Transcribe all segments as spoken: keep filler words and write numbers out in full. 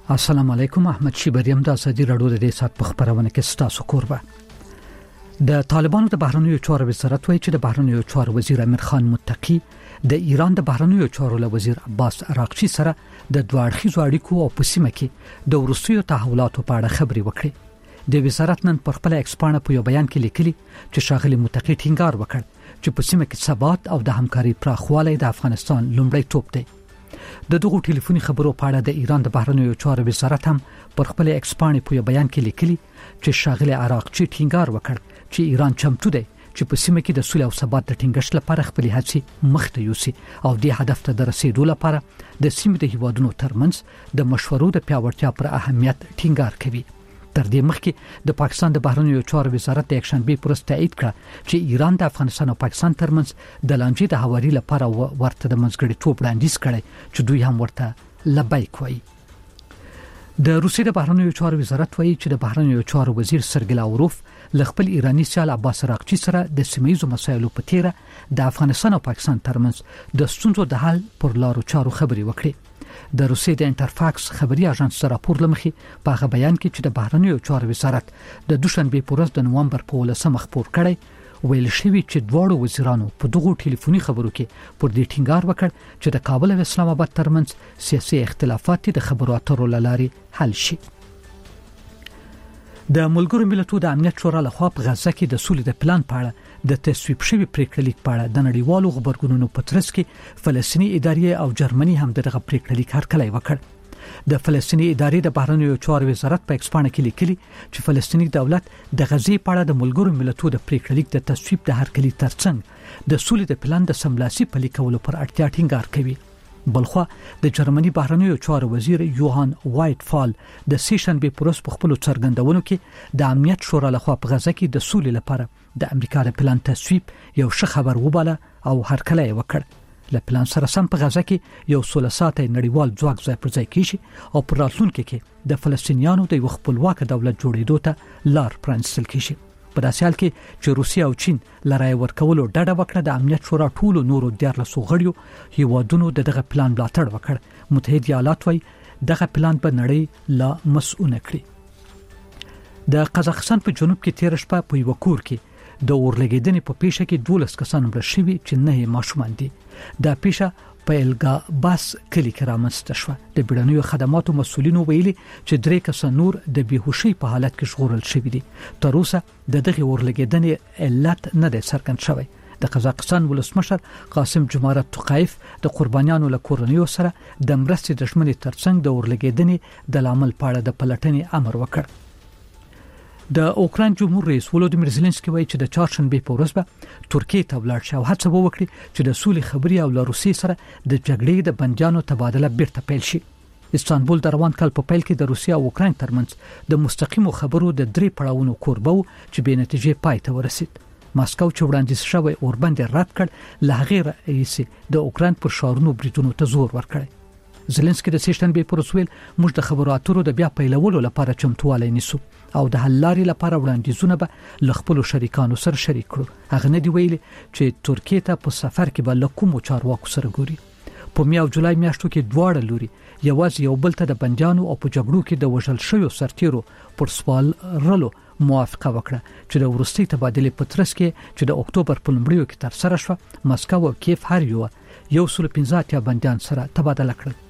السلام علیکم. احمد شیبریم د ازادي رادیو د دې سات په خبرونه کې ستاسو کوربه. د طالبانو د بهرنیو چارو وزارت وایي چې د بهرنیو چارو وزیر امیر خان متقی د ایران د بهرنیو چارو له وزیر عباس عراقچی سره د دوه اړخیزو اړیکو او په سیمه کې د وروستیو تحولاتو په اړه خبرې وکړې. د وزارت نن پر خپل ایکسپانه په یو بیان کې لیکلي چې شاغلي متقی ټینګار وکړ چې په سیمه کې ثبات او د همکاري پراخوالی د افغانستان لومړی توپ دی. د دغه ټلیفوني خبرو په اړه د ایران د بهرنیو چارو وزارت هم پر خپل ایکسپانه په یو بیان کې لیکلي چې شاغلي عراقچی ټینګار وکړ چې ایران چمتو دی چې په سیمه کې د سولې او ثبات د ټینګښت لپاره خپل هڅې مخته یوسي او د هدف ته د رسیدو لپاره د سیمې د هیوادونو ترمنځ د مشورو د پیاوړتیا پر اهمیت ټینګار کوي. تر دې مخکې د پاکستان د بهرنیو چارو وزارت د یکشنبه پر ورځ تایید کړ چې ایران د افغانستان او پاکستان ترمنځ د لانجې د هواري لپاره ورته د منځګړي توپ وړاندیز کړي چې دوی هم ورته لبیک وایي. د روسیې د بهرنیو چارو وزارت وایي چې د بهرنیو چارو وزیر سرګی لاوروف له خپل ایرانی سیال عباس عراقچی سره د سیمه‌ییزو مسایلو په تیره د افغانستان او پاکستان ترمنځ د ستونزو د حل پر لارو چارو خبرې وکړي. د روسیې د انټرفاکس خبري اژانس سره راپور لمخي په هغه بیان کې چې د بهرنیو چارو وزارت د دوشنبه په ورځ د نومبر په ولسمه خبر کړي ویل شوی چې دواړو وزیرانو په دغه ټلیفوني خبرو کې پر دې ټینګار وکړ چې د کابل او اسلام آباد ترمنځ سیاسي اختلافات د خبرو اترو لارې حل شي. د ملګرو ملتونو د امنیت شورا لخوا په غزه کې د سولې د پلان په اړه د تصویب شوی پریکړه لیک په اړه د نړیوالو خبرګونونو په ترڅ کې فلسطینی ادارې او جرمني هم دغه پریکړه لیک هرکلی وکړ. د فلسطینی ادارې د بهرنیو چارو وزارت په ایکسپانه کې لیکلي چې فلسطینی دولت د غزې په اړه د ملګرو ملتونو د پریکړه لیک د تصویب د هرکلی ترڅنګ د سولې د پلان د سملاسي پلي کولو پر اړتیا ټینګار کوي. بلخوا د جرمني بهرنیو چارو وزیر یوهان وایټ فال د سیشنبه پروس په خپل څرګندونو کې د امنیت شورا لخوا په غزه کې د سولې لپاره د امریکا د پلان تصویب یو ښه خبر وباله او هرکلی وکړ. له پلان سره سم په غزه کې یو سوله ساتي نړیوال ځواک ځای پر ځای کیږي او پر راتلونکي کې د فلسطینیانو د یو خپلواک دولت جوړېدو ته لار پرانستل کیږي. په داسې حال کې چې روسیا او چین لړای ورکولو ډډه وکړه د امنیت شورا ټولو نورو دیارلسو غړیو هیوادونو دغه پلان ملاتړ وکړ. متحده ایالات وايي دغه پلان په نړۍ لا مسؤونه کړي. د قزاقستان په جنوب کې تیر شپه په یو کور کې د اورلګیدنې په پیښه کې دولس کسان مړه شوي چې نه ماشومان دي. دا پیښه په الګا باس کلی کې رامنځته شوه. د بیړنیو خدماتو مسؤلینو ویلي چې درې کسان نور د بیهوشي په حالت کې ژغورل شوي دي. تر اوسه د دغه اورلګیدنې علت نه دی څرګند شوی. د قزاقستان ولسمشر قاسم جمارت توقایف د قربانیانو له کورنیو سره د مرستې د ژمنې ترڅنګ د اورلګیدنې د لامل په اړه د پلټنې امر وکړ. د اوکراین جمهور رئیس ولودیمیر زيلنسکي وایي چې د چهارشنبه په ورځ به ترکیه ته ولاړ شي او هڅه وکړي چې د سولې خبري او له روسیې سره د جګړې د بندیانو تبادله بیرته پیل شي. استانبول د روان کال په پیل کې د روسیا او اوکراین ترمنځ د مستقیمو خبرو د درې پړاوونو کوربه و چې به نتیجې پای ته ورسید. ماسکو چې وړاندیز شوی اوربند رد کړ له غیر رئیس د اوکراین پر شارونو بریټونو ته زور ورکړ. زيلنسکي د سیشنبه پر ورځ ویل موږ د خبرو اترو د بیا پیلولو لپاره چمتووالی نیسو او د حل لارې لپاره وړاندیزونه به له خپل شریکانو سره شریک کړو. هغه نه دی ویلي چې ترکیه ته په سفر کې به له کومو چارواکو سره ګوري. په می او جولای میاشتو کې دواړه لوري یوازې یو بل ته د بندیانو او په جګړو کې د وژل شویو سرتیرو پر سوال رلو موافقه وکړه چې د ورستي تبادله په ترڅ کې چې د اکتوبر په لومړیو کې تر سره شو. ماسکو او کیف هر یو یو سل پنځه اتیا بندیان سره تبادله کړل.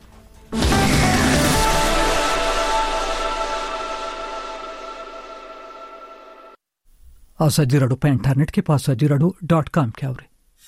ازادي رادیو په انټرنیټ کې په ازادي رادیو ډاٹ کام کې اورئ.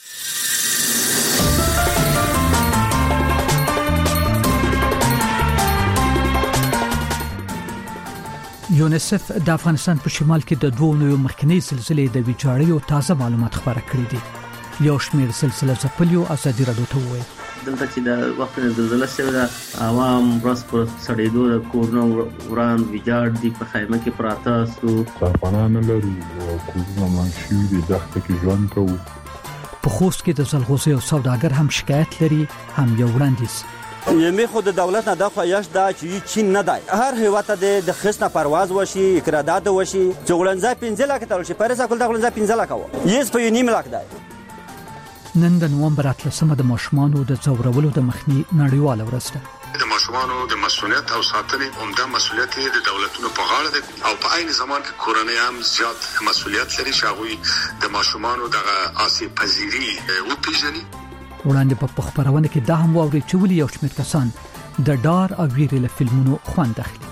یونیسف د افغانستان په شمال کې د دوه نوو مخکنی زلزلې د ویجاړۍ او تازه معلومات خبره کړې دي. یو شمېر زلزلې ځپلیو ازادي رادیو ته وویل دلته چې د وخت نه زلزلہ شوه د عوام ورځ پر سړېدو د کورونو وران ویجاړ دي په خیمه کې پراته سو افغانان لري او کورونه منشي دي دغه کې ژوند کوي. په خوست کې د زلغوزي او سوداګر هم شکایت لري هم یو وړاندیز. یمه خود دولت نه د خوایش دا چې چین نه دی هر هیواد ته د خصنه پرواز وشي اقرارداد وشي چغلنځه پنځه لک تل شي پرسه کول د غلنځه پنځه لک و یس په نیم لک دی. نن د نومبر اتلسمه د ماشومانو د ځورولو د مخنی نړیواله ورځ ده. د ماشومانو د مسؤلیت او ساتنې عمده مسؤلیت د دولتونو په غاړه دی او په عین زمان کې کورنۍ هم زیات مسؤلیت لري چې هغوی د ماشومانو دغه آسیب پذیري وپېژني. وړاندې په خبرونه کې دا هم واوري چې ولې یو شمېر کسان د ډار او ویرې له فلمونو خوند اخلي.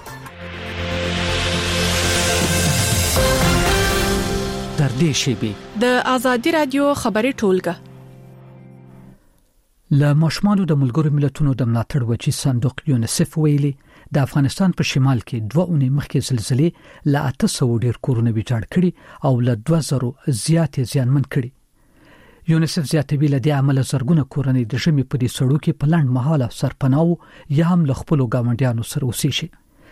تر دې شیبې د آزادي رادیو خبري ټولګه له ماشومانو د ملګرو ملتونو د ملاتړ وچی صندوق یونیسف ویلي د افغانستان په شمال کې دوه اونۍ مخکې زلزلې له اته سوه ډیر کورونه ویجاړ کړي او له دوه زره زیات زیانمن کړي. یونیسف زیاتوي له دې عمله زرګونه کورنۍ د ژمي په دې سړو کې په لنډ مهاله سرپناه یا هم له خپلو ګاونډیانو سره اوسېږي.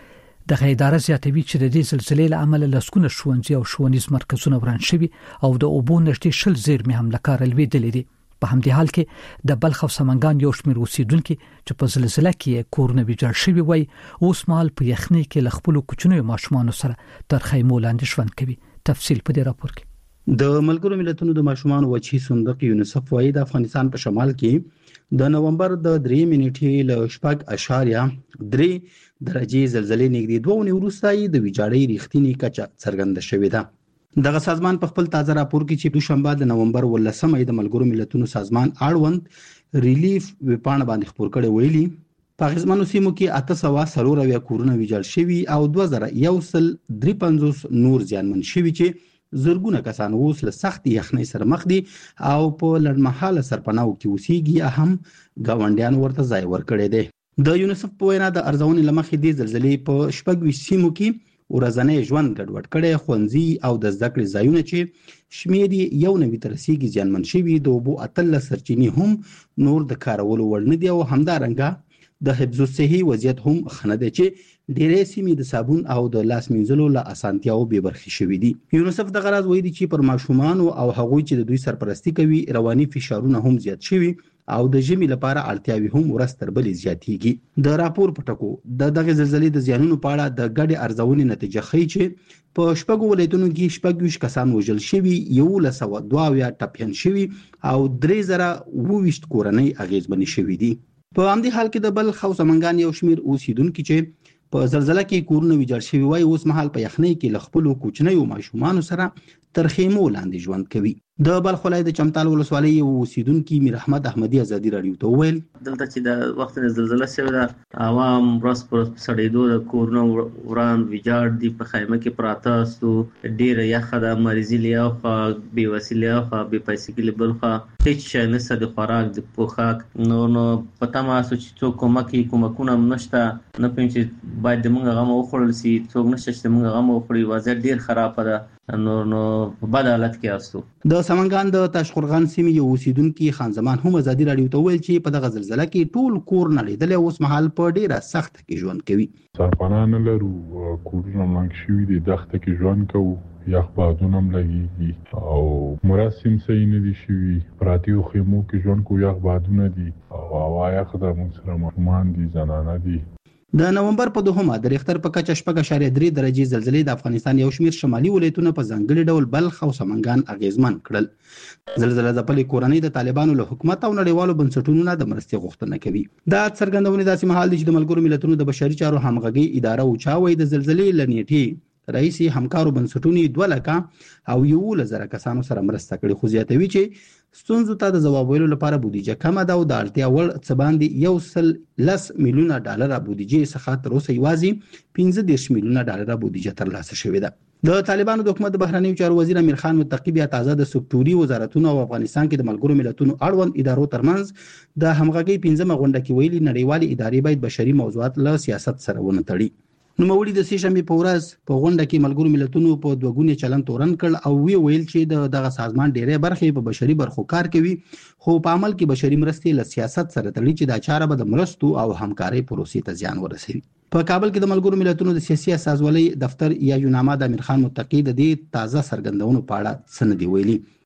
دغه اداره زیاتوي چې د دې زلزلې له امله لسګونه ښوونځي او ښوونیز مرکزونه وران شوي او د اوبو نږدې شل زیرمې هم له کاره لوېدلې دي. په همدې حال کې د بلخ او سمنګان یو شمېر اوسیدونکو چې په زلزلې کې کورونه ویجاړ شوي وای اوس مهال په یخنۍ کې له خپلو کوچنیو ماشومانو سره تر خیمو لاندې ژوند کوي. تفصیل په دې راپور کې. د ملګرو ملتونو د ماشومانو وچی صندوق یونیسف وايي د افغانستان په شمال کې د نومبر د درې منټې له شپږ اشاریه درې درجه زلزلې نږدې دوه اونۍ وروسته د ویجاړۍ ریښتینی کچه څرګنده شوې ده. دغه سازمان په خپل تازه راپور کې چې دوشنبه د نومبر ولسمه د ملګرو ملتونو سازمان اړوند ریلیف وپاڼه باندې خبر کړي ویلي په غزمنو سیمو کې اته سوه سلور اویا کورونه ویجاړ شوي او دوه زره یو سل درې پنځوس نور زیانمن شوي چې زرګونه کسان اوس له سخت یخنۍ سره مخ دي او په لړمحاله سرپناو کې اوسېږي هم ګاونډیان ورته ځای ورکړي دي. د یونیسف په وینا د ارزونې لمخې د زلزلې په شپږ سیمو کې ورځنی ژوند ګډوډ کړي خوندزي او د زده کړې ځایونه چې شمیر یو نوي تر رسیدي زیانمن شوي د اوبو اتل سرچینې هم نور د کارولو وړ نه دي او همدارنګه د حفظ الصحي وضعیت هم خنه دي چې ډېرې سیمې د صابون او د لاس مینځلو له اسانتیاو بې برخې شوي دي. یونیسف د غرض وایي چې پر ماشومان او هغوی چې د دوی سرپرستی کوي رواني فشارونه هم زیات شوي او د ژمي لپاره اړتیاوي هم ورځ تر بلې زیاتېږي. د راپور په ټکو د دغه زلزلې د زیانونو په اړه د ګډې ارزونې نتیجه ښیي چې په شپږو ولایتونو کې شپږ ویشت کسان وژل شوي یولس سوه دوه اویا ټپیان شوي او درې زره اووه ویشت کورنۍ اغېزمنې شوي دي. په همدې حال کې د بلخ او سمنګان یو شمېر اوسیدونکي چې په زلزلې کې کورونه ویجاړ شوي وای اوس مهال په یخنۍ کې له خپلو کوچنیو ماشومانو سره تر خیمو لاندې ژوند کوي. د بلخ ولایت د چمتال ولسوالۍ یو اوسیدونکي میر احمد احمدي ازادي رادیو ته وویل دلته چې د وخت نه زلزلہ شوې ده عوام ورځ پر ورځ سړېدو د کورونه وران ویجاړ دي په خیمه کې پراته سو ډېره یخه ده مریضي له خوا بې وسیله خوا بې پیسې کې بل خوا هیڅ شی نشته د خوراک د پوښاک نو نو پته ما سوچ څوک کومک کومکونه نشته نه پېم چې باید موږ غو وخورل سي څوک نشته چې موږ غو وخوري وضعیت ډېر خراب ده نو نو په بد حالت کې اوسو. د سمنګان د تاشقرغان سیمې یو اوسیدونکي خان زمان هم ازادي رادیو ته ویل چې په دغه زلزلہ کې ټول کور نړېدلی اوس مهال په ډیره سخت کې ژوند کوي. سرپناه نه لرو کورونه مړنګ شوي دي دښته کې ژوند کوو یخ بادونه هم لګېږي او مراسم صحیح نه دي شوي پراتیو خیمو کې ژوند کوو یخ بادونه دي او هوا یخ ده موږ سره ماشومان دي زنانه دي. د نومبر په دوهمه د ریختر په کچه شپږ اشاریه درې درجې زلزلې د افغانستان یو شمېر شمالي ولایتونه په ځانګړي ډول بلخ او سمنګان اغېزمن کړل. زلزلې ځپلې کورنۍ د طالبانو له حکومت او نړیوالو بنسټونو نه د مرستې غوښتنه کوي. دا څرګندونې داسې مهال دي چې د ملګرو ملتونو د بشري چارو همغږي اداره اوچا وایي د زلزلې له نیټې رئیسي همکارو بنسټونو دوه لکه او یولس زره کسانو سره مرسته کړې خو زیاتوي چې ستونزو ته د ځواب ویلو لپاره بودیجه کمه ده او د اړتیا وړ څه باندې یو سل لس میلیونه ډالره بودیجې څخه تر اوسه یوازې پنځه دېرش میلیونه ډالره بودیجه ترلاسه شوې ده. د طالبانو د حکومت د بهرنیو چارو وزیر امیر خان متقی بیا تازه د سکتوري وزارتونو او افغانستان کې د ملګرو ملتونو اړوند ادارو ترمنځ د همغږۍ پنځمه غونډه کې ویلي نړیوالې ادارې باید بشري موضوعات له سیاست سره ونه تړي. نوموړي د سې شنبې په ورځ په غونډه کې ملګرو ملتونو په دوه ګونې چلن تورن کړ او وی ویل چې د دغه سازمان ډېرې برخې په بشري برخو کار کوي خو په عمل کې بشري مرستې له سیاست سره تړي چې دا چاره به د مرستو او همکارۍ پروسې ته زیان ورسوي. په کابل کې د ملګرو ملتونو د سیاسي اساسولۍ دفتر یا یوناما د امیر خان متقی د دې تازه څرګندونو په اړه څه نه دی ویلي.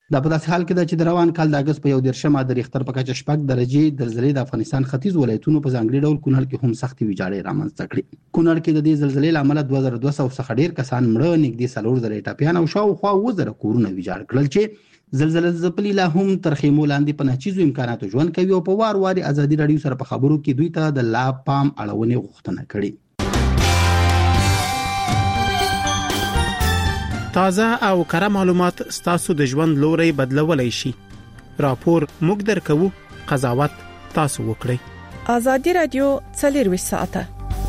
دا په داسې حال کې ده چې د روان کال د اګست په یو دېرشمه د ریختر په کچه شپږ درجې زلزلې د افغانستان ختیځ ولایتونو په ځانګړي ډول کونړ کې هم سختې ویجاړې رامنځته کړې. کونړ کې د دې زلزلې له امله دوه زره دوه سوه څخه ډېر کسان مړه، نږدې څلور زره ټپیان او شاوخوا اووه زره کورونه ویجاړ کړل چې زلزلې ځپلي لا هم تر خیمو لاندې په ناچیزو امکاناتو ژوند کوي او په وار وار ازادي راډیو سره په خبرو کې دوی ته د لا پام اړونې غوښتنه کړې. تازه او کره معلومات ستاسو د ژوند لوري بدلولای شي. راپور موږ درکو، قضاوت تاسو وکړئ. ازادي راډیو څلورویشت ساعته.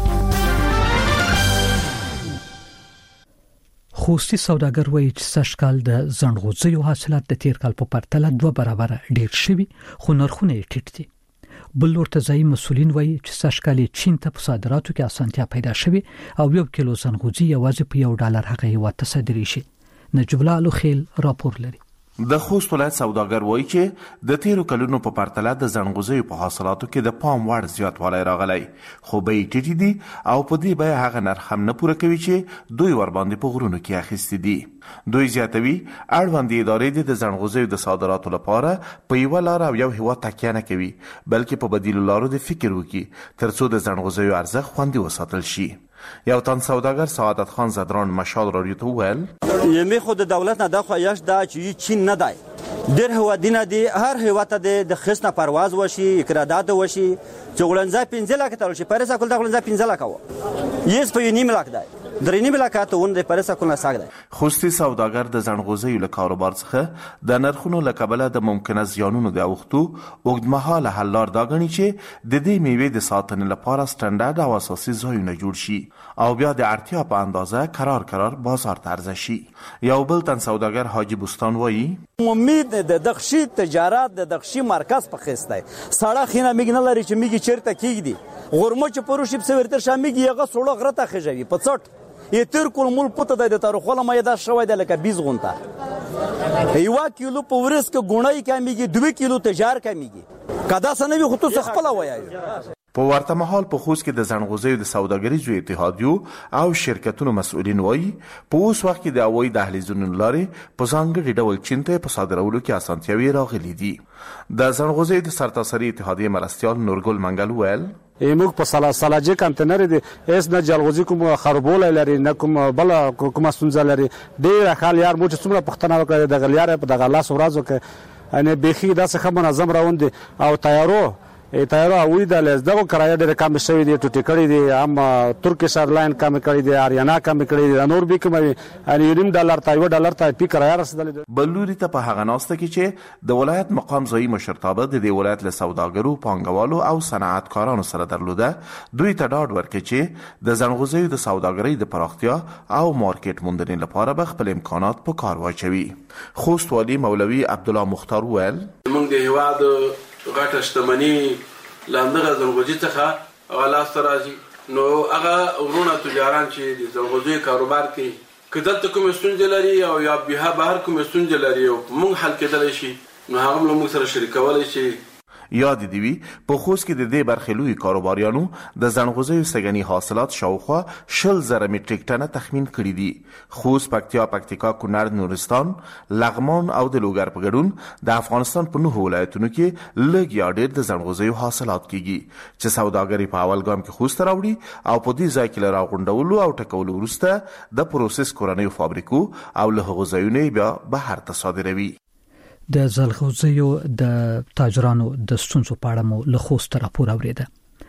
خوستي سوداګر وایي چې سږکال د زنغوزیو حاصلات د تیر کال په پرتله دوه برابر ډیر شوي، خو نرخونه یې ټیټ دي. بل ورته ځایي مسولین وایي چې سږکال چین ته په صادراتو کې اسانتیا پیدا شوي او یو کیلو زنغوزي یوازې په یو ډالر هغه هیواد ته صادري شي. نجیب الله الخیل راپور لري. د خوست ولایت سوداګر وایي چې د تیرو کلونو په پرتله د زنغوزیو په حاصلاتو کې د پام وړ زیاتوالی راغلی، خو بیې ټیټې دي او په دې بیه هغه نرخ هم نه پوره کوي چې دوی ورباندې په غرونو کې اخیستي دي. دوی زیاتوي اړوندې ادارې د زنغوزیو د صادراتو لپاره په یوه لار او یو هیواد تکیه نه کوي، بلکې په بدیلو لارو د فکر وکړي ترڅو د زنغوزیو ارزښت خوندي وساتل شي. یو تن سوداګر سعادت خان زدران مشال رادیو ته وویل یمه خود د دولت نه د خواهش دا چې چین نه دی، ډېر هوادینه دي، هر هیواد ته د خصنه پرواز وشي، اقرارداد وشي، چې غلنځه پنځه لک تل شي پرسا کول د غلنځه پنځه لک و یس په یونیم لک دی درې نیم لک ته ون د پرسا کول نه ساګ دی. خوستي سوداګر د زنغوزیو له کاروبار څخه د نرخونو له کبله د ممکنه زیانونو د اوختو اوږدمهاله حل لار دا ګڼي چې د دې میوې د ساتنې لپاره سټنډرډ او اساسي ځایونه جوړ شي او بیا د اړتیا په اندازه قرار قرار بازار ته عرضه شي. یو بل تن سوداګر حاجی بوستان وایي امید د دغشي تجارت د دغشي مرکز په خسته سړه خینه میګ نه لري چې میګ چیرته کیږي غورمو چې پروشي په ورتر شامګي هغه سوړه غرته خژوي په څټ یتر کول مول پته د تاریخ له مې دا شوی د لکه بیس غونټه یو کیلو په ورس کې ګونای کمیږي دوه کیلو تجار کمیږي کدا سنوي خو تو خپل وایي. په ورته مهال په خوست کې د زنغوزیو د سوداګریزو اتحادیو او شرکتونو مسؤلین وایي په اوس وخت کې د هوایي دهلیزونو لارې په ځانګړي ډول چین ته په صادرولو کې اسانتیاوې راغلي دي. د زنغوزیو د سرتاسري اتحادیې مرستیال نورګل منګل ویل موږ په سلا سلاجه کانټینر دي اس نه جلغوزي کوم خربول لري نه کوم بل کوم ستونزه لري ډیر خال یار مو چې څومره پښتنه وکړي د غلیار په دغه لاس ورازو کې ان بيخي داسې خبره منظم روان دي او تیارو تیارو اوی د لزدغه کرایه ډېر کم شوی دی ټوټی کړی دی هم ترکیش ایرلاین کم کړی دی اریانا کم کړی دی نور به کوم ان یو ډالر ته یو ډالر ته پی کرایه رسیدل. بلوري ته په هغه ناسته کې چې د ولایت مقام ځای مشرتابه د دې ولایت له سوداګرو پانګوالو او صنعتکارانو سره درلوده دوی ته ډاډ ورکړي چې د زنغوزیو د سوداګرۍ د پراختیا او مارکیټ موندنې لپاره به خپل امکانات په کار واچوي. خوست والی مولوي عبدالله مختار ویل موږ د هواد غټه شتمنۍ لاندغه زنغوزي څخه غلاس راځي نو هغه ورونه تجاران چې د زنغوزي کاروبار کوي کله کوم ستونزې لري او یا به بهر کوم ستونزې لري او موږ حل کېدلی شي نو هغه موږ سره شریکولای شي. یاد دی وی په خوست کې د دې برخلوي کاروباریانو د زنغوزیو سګنی حاصلات شاوخوا شل زره متریک ټنه تخمین کړی دي. خوست، پکتیا، پکتیکا، کونړ، نورستان، لغمان او د لوګر په ګډون د افغانستان په نهو ولایتونو کې لږ یا ډېر د زنغوزیو حاصلات کیږي چې سوداګري په اول ګام کې خوست راوړي او په دې ځای کې لرا غونډولو او ټکولو وروسته د پروسس کورنیو فابریکو او له هغو ځایونو بیا بهر ته صادروي. د زلغوزیو د تاجرانو د ستونزو په اړه مو له خوست راپور اوریده.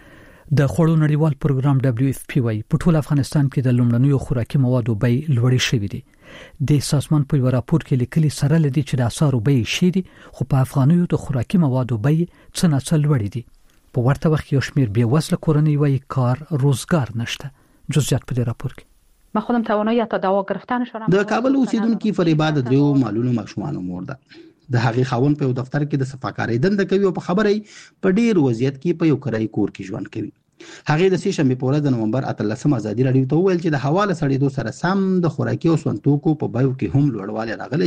د خوړو نړیوال پروګرام دبليو اف پی وايي په ټول افغانستان کې د لومړنیو خوراکي موادو بیې لوړې شوې دي. د سازمان په یو راپور کې لیکلي سره لدی چې د اسعارو بیې شي دي خو په افغانیو د خوراکي موادو بیې څه نه څه لوړې دي. په ورته وخت کې یو شمېر بې وزله کورنۍ وايي کار روزګار نشته. جزئیات په دې راپور کې ما خودم توانایی حتی دوا گرفتنش د کابل اوسیدونکو فریبا د دریو مالونو ماشومان مور ده. د هغې خاوند په دفتر کې د صفاکارۍ دنده کوي او په خبري په ډیر وضعیت کې په یو کرای کور کې ژوند کوي. هغې د سې شنبې په ورځ د نومبر اتلسم ازادي راډیو ته وویل چې د حواله سړېدو سره سم د خوراکي او سون توکو په بیو کې هم لوړوالی راغلی چې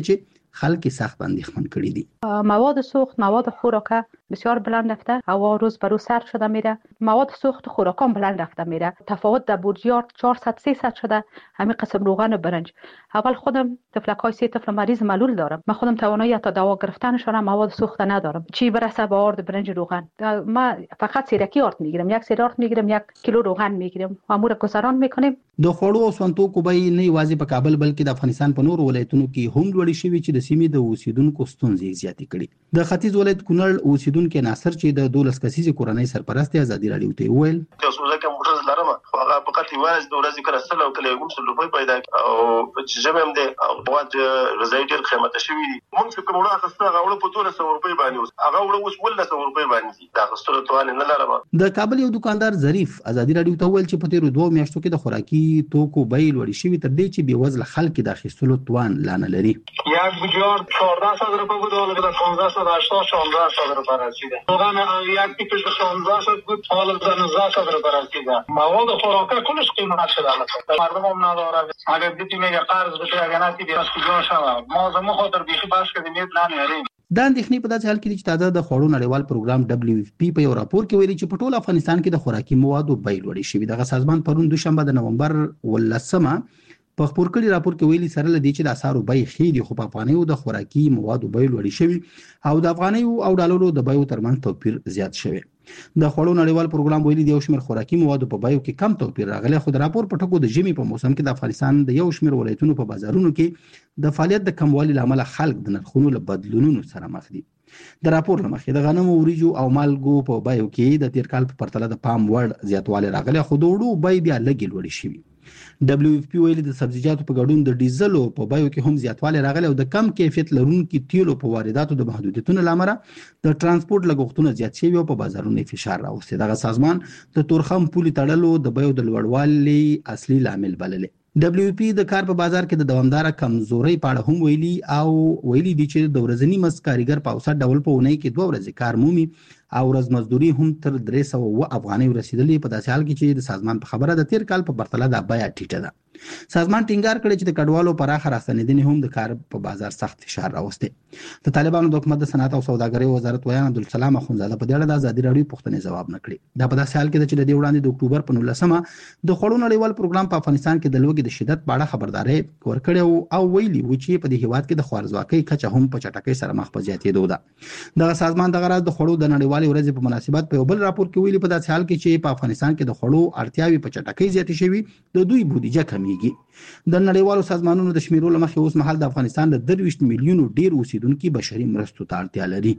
خلک سخت اندېښمن کړي دي. مواد سوخت، مواد خوراکه بسیار بلند رفته، هوا روز به روز سرد شده میره. مواد سوخت خوراکان بلند رفته میره. تفاوت در بورجیارد چهارصد سیصد شده. همین قسم روغن و برنج. اول خودم تفلکای سه طفل مریض ملول دارم. من خودم توانایی تا دوا گرفتنشون مواد سوخت ندارم. چی برسه به آرد برنج روغن. ما فقط سیرکی آرد میگیرم. یک سیر آرد میگیرم، یک کیلو روغن میگیرم. امور گذران میکنیم. د خوړو او سونتوکو بیې نه یوازې په کابل بلکې د افغانستان په نورو ولایتونو کې هم لوړې شوې چې د سیمې د اوسیدونکو ستونزې زیاتې کړي. د ختیځ ولایت کونړ اوسیدونکو ناصر چې د دولس کسیزې کورنۍ سرپرست ازادي راډیو ته وویل د سوزه موټر لرم خو هغه په کتي وایي د ورځې کړه سل او کله کوم څه لوبي پیدا او چې جمع هم دي او واج رضای ډیر قیمته شوی دي. موږ چې کومه اخسته هغه په دوه سوه روپۍ باندې هغه اوس ول سوه روپۍ باندې دا غستره توان نه لرم. د کابل یو دکاندار ظریف ازادي راډیو ته ویل چې په تیرو دوه میاشتو کې د خوراکي توکو بیې لوړې شوې تر دې چې بې وزله خلک د اخیستلو توان لا نه لري. یک بوجار چهارده صد روپیه بود حالا به پانزده صد هشتاد شانزده صد روپیه رسیده. روغن یک پیکش به شانزده صد بود حالا به نوزده صد روپیه رسیده. مواد خوراکی کلش قیمت شده. مردم هم نداره. اگر دیدی میگه قرض بشه اگر نه دیدی از کجا شود. ما زمو خاطر بیخی بحث کردیم نمیاریم. د اندېښنې په داسې حال کې چې تازه د خوړو نړیوال پروګرام دبليو اف پی په یو راپور کې ویلي چې په ټول افغانستان کې د خوراکي موادو بیې لوړې شوې. دغه سازمان پرون دوشنبه د نومبر ولسمه په خبر کړي راپور کې ویلي سره لدی چې د اسعارو بیې خېدي خو په افغانیو د خوراکي موادو بیې لوړې شوې او د افغانیو او ډالرو د بیو ترمنځ توپیر زیات شوی. د خوړو نړیوال پروګرام ویلي د یو شمېر خوراکي موادو په بیو کې کم توپیر راغلی خو د راپور په ټکو د ژمي په موسم کې د افغانستان د یو شمېر ولایتونو په بازارونو کې د فعالیت د کموالي لامل خلک د نرخونو له بدلونونو سره مخ دي. د راپور لمخې د غنمو، وریجو او مالګو په بیو کې د تیر کال په پرتله د پام وړ زیاتوالی راغلی خو د وړو بیې بیا لږې لوړې شوي. دبليو اف پی ویلي د سبزیجاتو په ګډون د ډیزلو په بیو کې هم زیاتوالی راغلی او د کم کیفیت لرونکي تیلو په وارداتو د محدودیتونو له امله د ترانسپورت لګښتونه زیات شوي او په بازارونو فشار راوستی. دغه سازمان د تورخم پولي تړلو د بیو د لوړوالي اصلي لامل بللی. دبليو پی د کار په بازار کې د دوامدار کمزوري په اړه هم ویلي او ویلي دي چې د ورځنی مسکاریګر په اوسط ډول په اونۍ کې دوه ورځې کار مومي او ورځ مزدوري هم تر درې سوه افغانۍ رسیدلې په داسې حال کې چې د سازمان په خبره د تیر کال په پرتله د بیه ټیټه ده. سازمان ټینګار کړی چې د کډوالو پراخه راستنیدنې هم د کار په بازار سخت فشار راوستي. د طالبانو د حکومت د صنعت او سوداګرۍ وزارت ویان عبدالسلام اخونزاده په دې اړه د ازادي راډیو پوښتنې ځواب نه کړی. دا په داسې حال کې چې د دې وړاندې د اکتوبر په نولسمه د خوړو نړیوال پروګرام په افغانستان کې د لوږې د شدت په اړه خبرداري ورکړې او ویلي و چې په دې هیواد کې د خوارځواکۍ کچه هم په چټکۍ سره مخ په زیاتېدو ده. دغه سازمان دغه راز د خوړو د نړیوالې ورځې په مناسبت په یو بل راپور کې ویلي په داسې حال کې چې په افغانستان کې د خوړو اړتیاوې په چټکۍ زیاتې شوي د دوی بودیجه کمیږي. د نړیوالو سازمانونو د شمیرو له مخې اوس مهال د افغانستان د درویشت میلیونو ډیر اوسیدونکو بشري مرستو ته اړتیا لري.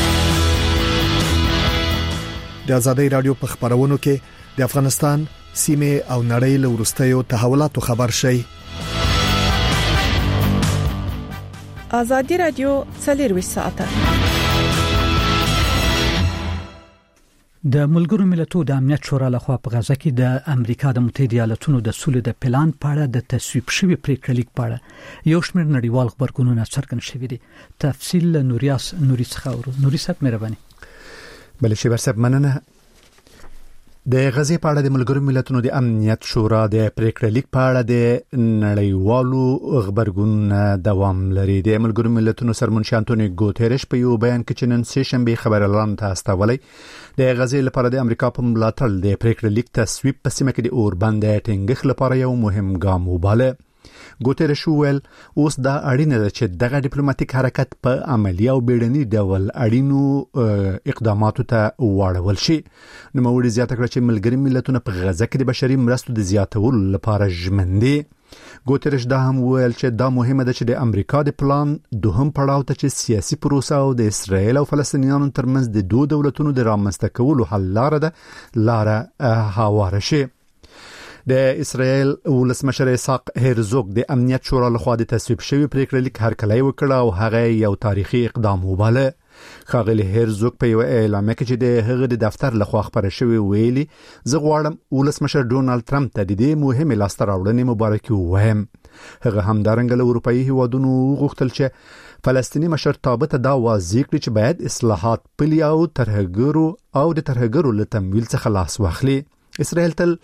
د ازادي رادیو په خبرونو کې د افغانستان سیمه او نړۍ له ورستیو تحولاتو خبر شي. ازادي رادیو څلور ساعته د ملګرو ملتونو د امنیت شورا لخوا په غزا کې د امریکا د متحده ایالاتونو د سولې د پلان په اړه د تصویب شوی پریکړه لیک په اړه یو شمېر نړیوال خبرګونونه څرګند شوي دي. تفصیل نوریاس نوریس خاور نوریسات مهرباني. بل شي ورسب مننه. د غزې په اړه د ملګرو ملتونو د امنیت شورا د پریکړه لیک په اړه د نړیوالو خبرګون دوام لري. د ملګرو ملتونو سرمنشي انټونیو ګوتيرش په یو بیان کې چې نن سه شنبه خبرلان ته استولې د غزې لپاره د امریکا په ملاتړ د پریکړه لیک تصویب په سیمه کې د اوربند ټینګښ لپاره یو مهم ګام وباله. ګوتيرش ویل اوس دا اړینه ده چې دغه ډیپلوماټیک حرکت په عملی او بیړني ډول اړینو اقداماتو ته واړول شي. نو موږ زیاته کړ چې ملګری ملتونه په غزه کې د بشري مرستو د زیاتولو لپاره ژمن دي. ګوتيرش دا هم ویل چې دا مهمه ده چې د امریکا د پلان دوهم پړاو ته چې سیاسي پروسه او د اسرایل او فلسطینیانو ترمنځ د دوه دولتونو د رامنځته کولو حل لاره ده لاره هواره شي. د اسرائیل ولسمشر اسحاق هرزوگ د امنیت شورا لخوا د تصویب شوی پریکړه لیک هرکلی وکړ او هغه یو تاریخي اقدام وباله. خاغلی هرزوگ په یو اعلامیه کې چې د هغه د دفتر لخوا خبره شوی ویلي زه غواړم ولسمشر ډونالد ټرمپ ته د دې مهمه لاسته راوړنې مبارکي ووایم. هغه همدارنګه له اروپאי هیوادونو غوښتل چې فلسطینی مشرتابه ته دا واضح کړي چې باید اصلاحات پلي او ترهګرو او د ترهګرو له تمویل څخه لاس واخلي. اسرائیل تل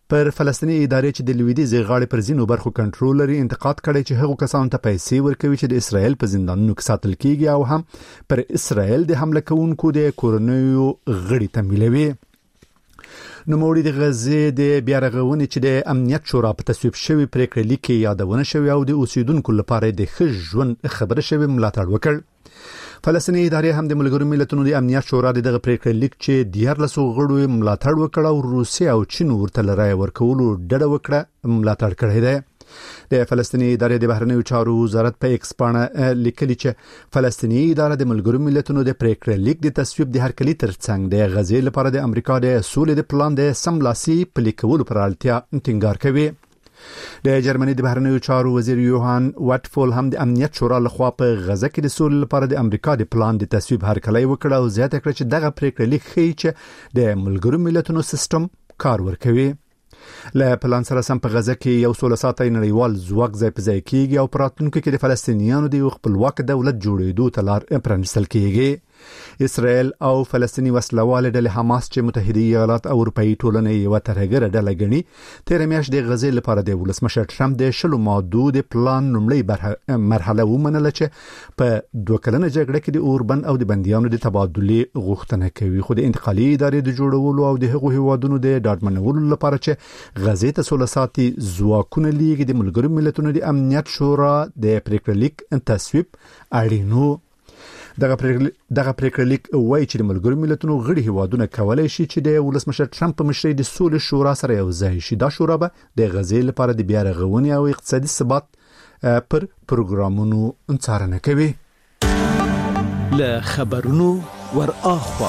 پر فلسطیني ادارې چې د لویدیځ غاړې پر ځینو برخو کنټرول لري انتقاد کړی چې هغو کسانو ته پیسې ورکوي چې د اسرائیل په زندانونو کې ساتل کیږي او هم پر اسرائیل د حمله کوونکو د کورنیو غړي تمویلوي. نو موړي د غزې د بیا رغونې چې د امنیت شورا په تصویب شوی پریکړه لیک یادونه شوی او د اوسیدونکو لپاره د ښه ژوند خبره شوی ملاتړ وکړ. فلسطیني ادارې هم د ملګرو ملتونو د امنیت شورا دغه پریکړه لیک چې دیارلس غړو ملاتړ وکړ او روسیا او چین ورته لرای ورکولو ډډه وکړه ملاتړ کړی دی. د فلسطیني ادارې د بهرنیو چارو وزارت په ایکس باندې لیکلي چې فلسطیني اداره د ملګرو ملتونو د پریکړه لیک د تصویب د هرکلي ترڅنګ د غزې لپاره د امریکا د سولې د پلان د سملاسي پلي کولو پر اړتیا ټینګار کوي. د جرمني د بهرنیو چارو وزیر یوهان واټفول هم د امنیت شورا لخوا په غزه کې د سولې لپاره د امریکا د پلان د تصویب هرکلی وکړ او زیاته کړه چې دغه پریکړه لیک ښیي چې د ملګرو ملتونو سیستم کار ورکوي. له پلان سره سم په غزه کې یو سوله ساتي نړیوال ځواک ځای په ځای کیږي او پراتونکو کې د فلسطینیانو د خپلواک دولت جوړېدو ته لار پرانیستل کیږي. اسرائیل او فلسطینی وسلواله ډلې حماس چې متحده ایالات او اروپאי ټولنې یو ترهګر ډله ګڼي تیر میاشت د غزې لپاره د ولسمشر ټرمپ د شلو ماده د پلان لومړی مرحله ومنله چې په دوه کلنه جګړه کې د اوربن او د بنديانو د تبادلې غوښتنه کوي. خو د انتقالي ادارې د جوړولو او د هغو هیوادونو د ډاډمنولو لپاره چې غزې ته سوله ساتي ځواکونه لیږي د ملګرو ملتونو د امنیت شورا د پریکړه لیک تصویب اړینو. دغه پریکړه لیک وایي چې د ملګرو ملتونو غړي هیوادونه کولای شي چې د ولسمشر ټرمپ په مشرۍ د سولې شورا سره یو ځای شي. دا شورا به د غزې لپاره د بیا رغونې او اقتصادي ثبات پر پروګرامونو څارنه کوي. له خبرونو ور اخوا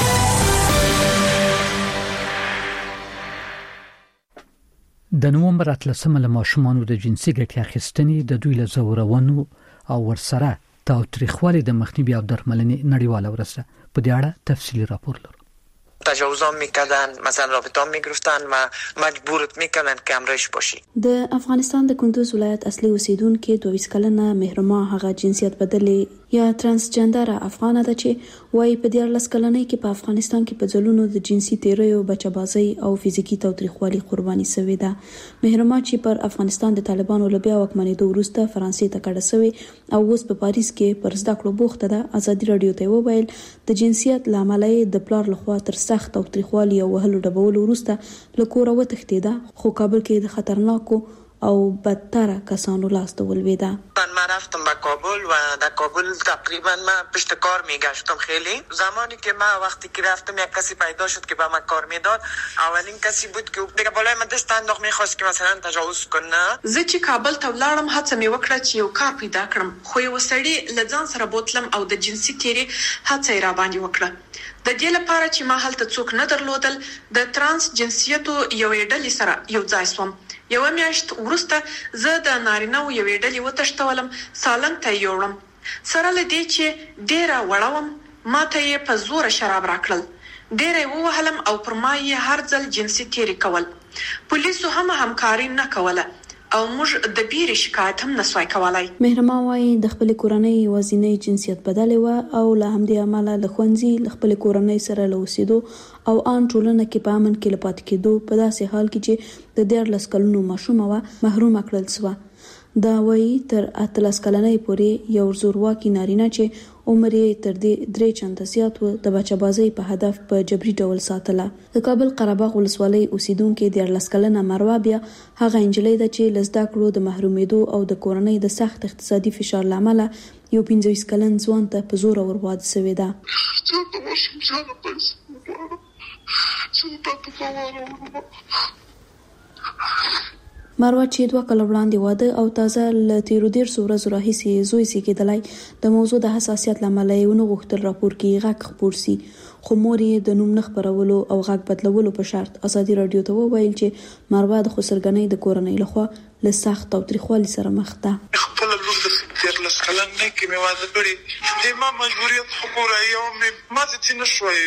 د نومبر اتلسمه له ماشومانو د جنسي ګټې اخیستنې د دوی له زورونو او ورسره تاوتریخوالي د مخنیوي او درملنې نړیواله ورځ په دې اړه تفصیلی راپور لرو. تجاوزا میکردن، مثلا رابطه میگرفتن و مجبورت میکردن که همراهش باشی. د افغانستان د کندوز ولایت اصلي اوسیدونکو دویس کلنه مهرما هغه جنسیت بدلې یا ترانسجندر افغانه ده چې وايي په دیارلس کلنۍ کې په افغانستان کې په ځلونو د جنسي تیریو بچبازي او فزیکی تاوتریخوالي قرباني شوې ده. مهرما چې پر افغانستان د طالبانو له بیا واکمنېدو وروسته فرانسې ته کډه شوې او اوس په پاریس کې پر زده کړو بوخته ده، ازادي رادیو ته وویل د جنسیت لامل د پلار لخوا تر سخت تاوتریخوالي او وهلو ډبولو وروسته له کوره وتښتېده، خو کابل کې د خطرناکو او بدتر کسانو لاس ته ولویده. من رفتم به کابل و در کابل تقریبا من پشت کار میگشتم. خیلی زمانی که من وقتی که رفتم یک کسی پیدا شد که به من کار میداد، اولین کسی بود که دیگه بالای من دست انداخت میخواست که مثلا تجاوز کنه. زه چې کابل ته ولاړم هڅه مې وکړه چې یو کار پیدا کړم، خو یو سړی له ځان سره بوتلم او د جنسي تیری هڅه یې را باندې وکړه. د دې لپاره چې ما هلته څوک نه درلودل، د ترانس جنسیتو یوې ډلې سره یو ځای شوم. یو میاشت وروسته زه د نارینه و یوې ډلې وتښتولم، سالنګ ته یوړم. سره له دې چې ډیره وړوم، ما ته یې په زور شراب راکړل، ډیره ووهلم او پر ما یې هر ځل جنسي تیری کول. پولیسو هم همکاري نه کوله او موږ د بیرې شکایت هم نسوای کولای. مهرما وايي د خپل کورنۍ وزینې جنسیت بدلې و او له همدې امله له ښوونځي له خپل کورنۍ سره له اوسېدو او ان ټولنه کې په امن کې لپات کېدو په داسې حال کې چې د دیارلس کلونو ماشومه و محروم کړل شو. دا وايي تر اتلس کلنۍ پورې یو زورواکي نارینه چې عمر یې تر دې درې چنده زیات و د بچبازۍ په هدف په جبري ډول ساتله. د کابل قرهباغ ولسوالۍ اوسیدونکو دیارلس کلنه مروه بیا هغه انجلۍ ده چې لزده کړو د محرومېدو او د کورنۍ د سخت اقتصادي فشار لامل یو پنځه کلن ځوان ته په زور ورواده شوې ده. مروه چې دوه کال وړاندې واده او تازه له تیرو ډېرو ورځو راهیسې زوی سي کېدلای د موضوع د حساسیت لامل یې ونه غوښتل راپور کې غږ خپور سي، خو مور یې د نوم نه خپرولو او غږ بدلولو په شرط ازادي رادیو ته وویل چې مروه د خسرګنۍ د کورنۍ لخوا له سخت تاوتریخوالي سره مخ ده. خپل لور د دیارلس کلن نه کې مې واده کړی، د ما مجبوریت خو پوره یو مې ما ځینې شوی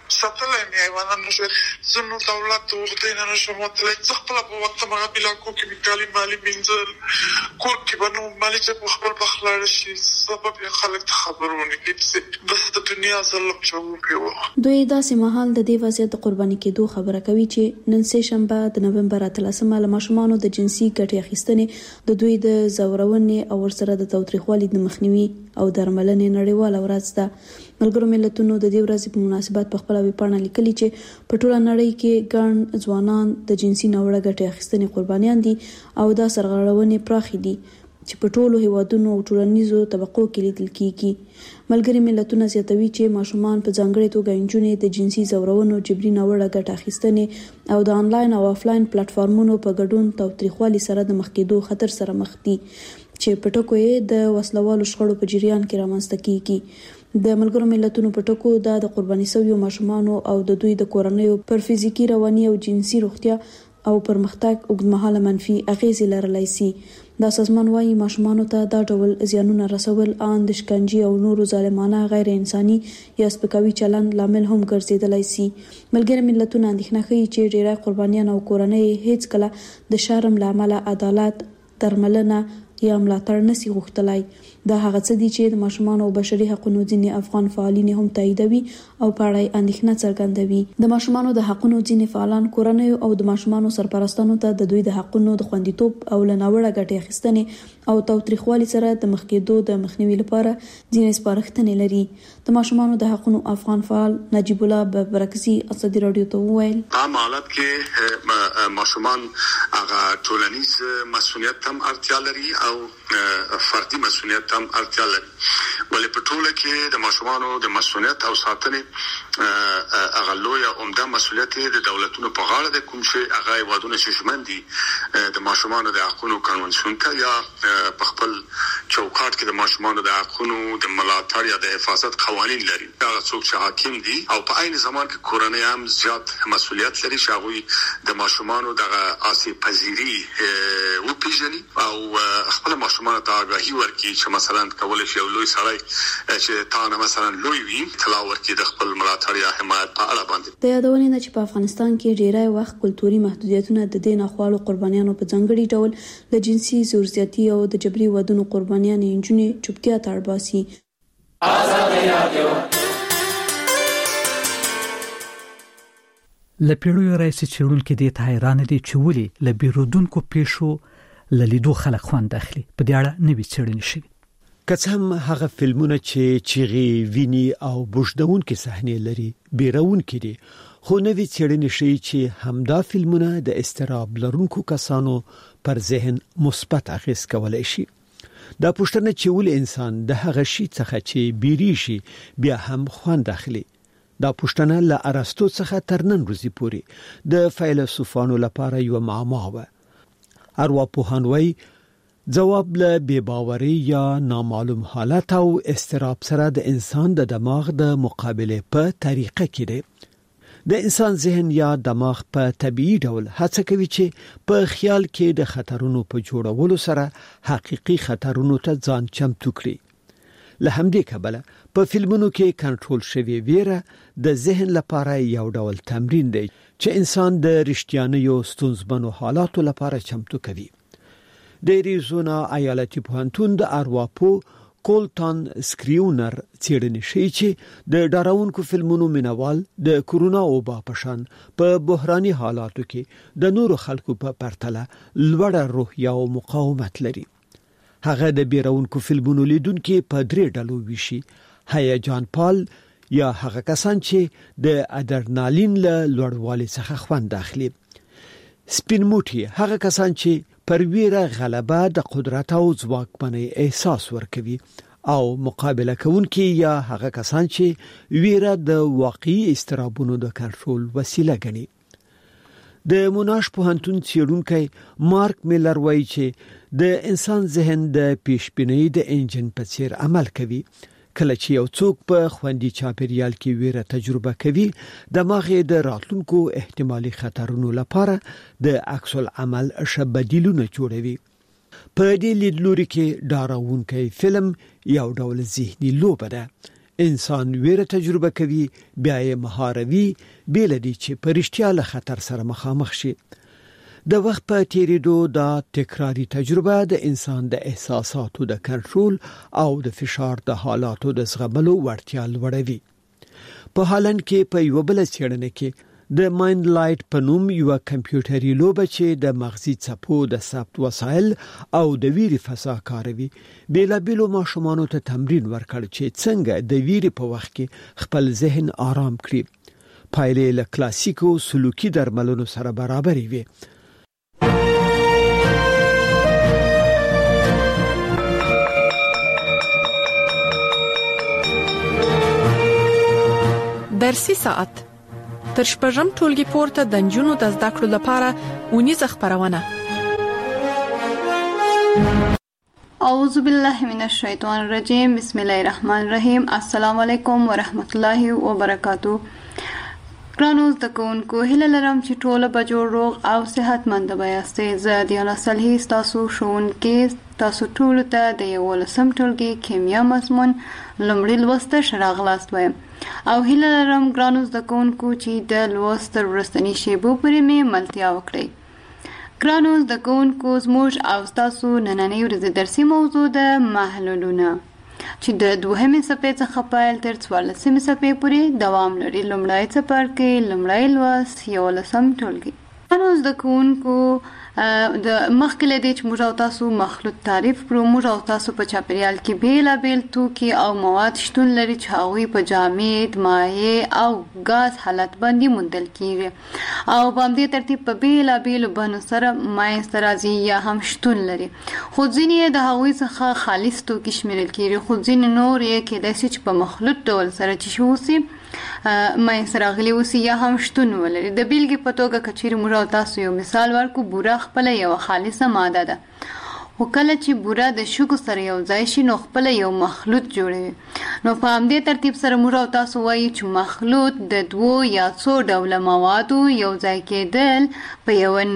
ساتلای مې ایوانان نشو زنو دولت وغدین نشو متلای ځخپل په وخت ما بلا کو کې کالی مالی منزل کور کې بنو مالی چې خپل بخلار شي سبب خلک خبرونه کې بس د دنیا ظلم چوم کېو. دوی داسې مهال د دې وضعیت قرباني کېدو خبره کوي چې نن سه شنبه د نومبر اتلسمه له ماشومانو د جنسي ګټې اخیستنې د دوی د زورونې او ورسره د تاوتریخوالي د مخنیوي او درملنې نړیواله ورځ ده. ملګرو ملتونو د دې ورځې په مناسبت په خپل ویبپاڼه لیکلي چې په ټوله نړۍ کې ګڼ ځوانان د جنسي ناوړه ګټې اخیستنې قربانیان دي او دا سرغړونې پراخې دي چې په ټولو هیوادونو او ټولنیزو طبقو کې لیدل کیږي. ملګري ملتونه زیاتوي چې ماشومان په ځانګړي توګه انجونې د جنسي زورونو جبري ناوړه ګټه اخیستنې او د انلاین او آفلاین پلیټفارمونو په ګډون تاوتریخوالي سره د مخ کېدو خطر سره مخ دي چې په ټکو یې د وسلوالو شخړو په جریان کې رامنځته کیږي. د ملګرو ملتونو په ټکو دا د قرباني شویو ماشومانو او د دوی د کورنیو پر فزیکی رواني او جنسي روغتیا او پرمختګ اوږدمهاله منفي اغیزې لرلای شي. دا سازمان وايي ماشومانو ته دا ډول زیانونه رسول ان د شکنجې او نورو ظالمانه غیر انساني یا سپکاوي چلند لامل هم ګرځیدلای شي. ملګري ملتونه اندېښنه کوي چې ډیری قربانیان او کورنۍ هیڅ کله د شرم لامل عدالت درملنه یا ملاتړ نشي غوښتلای. دا هغه څه دي چې د ماشومان او بشري حقوقو ځینې افغان فعالین هم تاییدوي او په اړه اندېښنه څرګندوي. د ماشومان د حقوقو ځینې فعالان کورنۍ او د ماشومان سرپرستانو ته د دوی د حقوقو د خوندیتوب او لناوړه ګټې اخیستنې او تاوتریخوالي سره د مخ کېدو د مخنیوي لپاره ځینې سپارښتنې لري. د ماشومان د حقوقو افغان فعال نجیب الله برکزي اسدي رادیو ته وویل په حالت کې ماشومان هغه ټولنیز مسؤلیت هم اړتیا لري او فردي مسؤلیت هم اړتیا لري. ولې په ټوله کې د ماشومانو د مسؤلیت او ساتنې هغه لوی عمده مسؤلیت د دولتونو په غاړه د کوم شي هغه وادونه ششمن دي د ماشومانو د حقوقو قانون ته یا په خپل چوکاټ کې د ماشومانو د حقوقو د ملاتړ یا د حفاظت قوانين لري. دا څوک چې حاکم دي او په عین زمان کې کورنۍ هم زیات مسؤلیت لري چې هغه د ماشومانو د آسیب پذیری او پیژني او خپل ماشومان ته آگاهي ورکړي چې مثلا کولای شي لوی سړی چې تا نه مثلا لوی وي تلاور کې د خپل ملاتړ یا حمایت په اړه باندې. د یادونې نه چې په افغانستان کې ډیری وخت کلتوري محدودیتونه د دې ناخوالو قربانیانو په ځانګړي ډول د جنسي زورزیاتي او د جبري ودونو قربانیان انجونې چوپتیا ته اړ باسي. آزادي رادیو لپیړو رئیس چېرونکو د تایران دي چې ولي لبیرودونکو پیښو للیدو خلک خوند اخلي په دې اړه نوې څېړنې شوي. که څه هم هغه فلمونه چې چیغي ویني او بوشدون کې صحنې لري بیرون کړي خو نوې څېړنې شي چې همدا فلمونه د استراب لرونکو کسانو پر ذهن مثبت اغیز کولای شي. دا پوښتنه چې ول انسان د هغه شي څخه چې بیري شي بیا هم خوند اخلي. دا پوښتنه له ارسطو څخه تر نن ورځې پورې د فیلسوفانو لپاره یو معما و. ارواپوهان وایي جواب له بے باوري یا نامعلوم حالت او استراب سره د انسان د دماغ د مقابله په طریقه کې دی. د انسان ذهن یا دماغ په طبيعي ډول هڅه کوي چې په خیال کې د خطرونو په جوړولو سره حقيقي خطرونو ته ځان چمتو کړي. له همدې کبله په فلمونو کې کنټرول شوی ویره د ذهن لپاره یو ډول تمرین دی چې انسان د رښتیانیو ستونزمنو حالاتو لپاره چمتو کوي. د اریزونا ایالتي پوهنتون د ارواپو کولټان سکریونر څېړنې شي چې د ډاراونکو فلمونو مینوال د کورونا وبا پشان په بحراني حالاتو کې د نورو خلکو په پرتله لوړه روحیه او مقاومت لري. هغه د بیرونکو فلمونو لیدونکو په درې ډلو ویشي: هیجان پال یا هغه کسان چې د ادرنالین له لوړوالي څخه خوند اخلي، سپینموټي هغه کسان چې پر ویره غلبه د قدرت او ځواکمنۍ احساس ورکوي، او مقابله کوونکي یا هغه کسان چې ویره د واقعي استرابونو د کنټرول وسیله ګڼي. د موناش پوهنتون څېړونکی مارک میلر وایي چې د انسان ذهن د پیشبینۍ د انجن په څیر عمل کوي. کله چې یو څوک په خوندي چاپیریال کې ویره تجربه کوي، دماغ یې د راتلونکو احتمالي خطرونو لپاره د عکس العمل ښه بدیلونه جوړوي. په دې لیدلوري کې ډاراونکی فلم یو ډول ذهني لوبه ده. انسان ویره تجربه کوي بیا یې مهاروي بل دي چې پرشتیا له خطر سره مخامخ شي. د وخت په تیریدو دا تکراری تجربه د انسان د احساساتو د کنټرول او د فشار د حالاتو د زغملو وړتیا لوړوي. په هالند کې په یو بل څېړنه کې د مایند لایټ په نوم یو کمپیوټري لوبه چې د مغزي څپو د ثبت وسایل او د ویري فضا کاروي بیلابیلو ماشومانو ته تمرین ورکړ چې څنګه د ویري په وخت کې خپل ذهن آرام کړي. پایلې له کلاسیکو سلوکي درملونو سره برابرې وي. درسي ساعت تر شپږم ټولګي پورته د نجونو د زده کړو لپاره ونیزه خبرونه. اعوذ بالله من الشیطان الرجیم بسم الله الرحمن الرحیم. السلام علیکم ورحمت الله وبرکاتو. ګرانو زده کوونکو، هیله لرم چې ټول به جوړ روغ او صحتمند یاستئ. زه دیانا صالحي ستاسو ښوونکې تاسو ټول ته د یولسم ټولګي کیمیا مضمون لومړی لوست راغلاست وایم او هیله لرم ګرانو زده کوونکو چې د لوست تر وروستنۍ شیبو پورې مې ملتیا وکړئ. ګرانو زده کوونکو، زموږ او ستاسو نننۍ ورځې درسي موضوع د محلولونه چې د دوهمې صفحې څخه پیل تر څوارلسمې صفحې پورې دوام لري. لومړی څپرکی، لومړی لوست، یولسم ټولګي. ګرانو زده کوونکو، د مخکې له دې چې موږ او تاسو مخلوط تعریف کړو، موږ او تاسو په چاپیریال کې بیلابیل توکي او مواد شتون لري چې هغوی په جامد، مایع او ګاز حالت باندې موندل کیږي او په همدې ترتیب په بیلابیلو بڼو سره منځته راځي یا هم شتون لري. خو ځینې یې د هغوی څخه خالص توکي شمیرل کیږي، خو ځینې نور یې کیدای شي چې په مخلوط ډول سره چې شي اوسي منځته راغلي اوسي یا هم شتون ولري. د بیلګې په توګه که چیرې موږ او تاسو یو مثال ورکړو، بوره خپله یوه خالصه ماده ده، خو کله چې بوره د شګو سره یو ځای شي نو خپله یو مخلوط جوړوي. نو په همدې ترتیب سره موږ او تاسو وایو چې مخلوط د دوو یا څو ډوله موادو یو ځای کېدل په یوه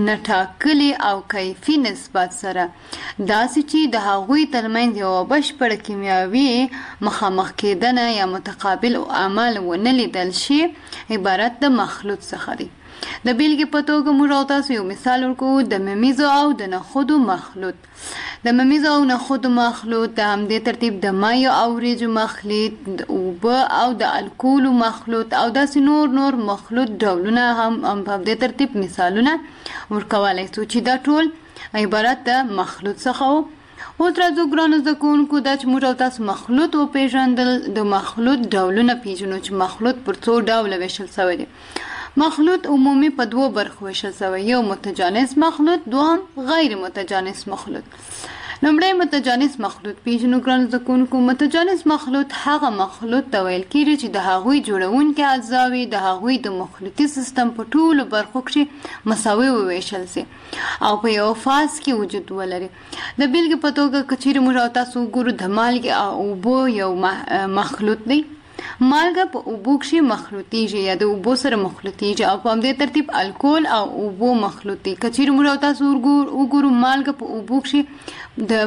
نټاکلي او کیفي نسبت سره، داسې چې د هغوی ترمنځ یوه بشپړه کیمیاوي مخامخ کېدنه یا متقابل عمل ونه لیدل شي، عبارت د مخلوط څخه دی. د بیلګې په توګه موږ او تاسو یو مثال ورکوو د ممیزو او د نخودو مخلوط. د ممیزو او نخودو مخلوط، د همدې ترتیب د مایو او وریجو مخلوط، د اوبه او د الکولو مخلوط او داسې نور نور مخلوط ډولونه هم په همدې ترتیب مثالونه ورکولی شو چې دا ټول عبارت د مخلوط څخه و. اوس راځو ګرانو زده کوونکو، دا چې موږ او تاسو مخلوط وپېژندل، د مخلوط ډولونه پېژنو چې مخلوط پر څو ډوله ویشل شوی دی. مخلوط عمومي په دوو برخو ویشل شوی، یو متجانس مخلوط، دوهم غیر متجانس مخلوط. لومړی متجانس مخلوط پیژنو ګرانو زده کوونکو. متجانس مخلوط هغه مخلوط ته ویل کیږي چې د هغوی جوړونکي اجزاوې د هغوی د مخلوطي سیستم په ټولو برخو کې مساوي وویشل سي او په یو فاز کې وجود ولري. د بیلګې په توګه که چیرې موږ او تاسو وګورو، د مالګې او اوبو یو مخلوط دی. مالګه په اوبو کښې مخلوطیږي یا د اوبو سره مخلوطیږي او په همدې ترتیب الکول او اوبو مخلوطي. که چیرې موږ او تاسو وګورو، مالګه په اوبو کښې د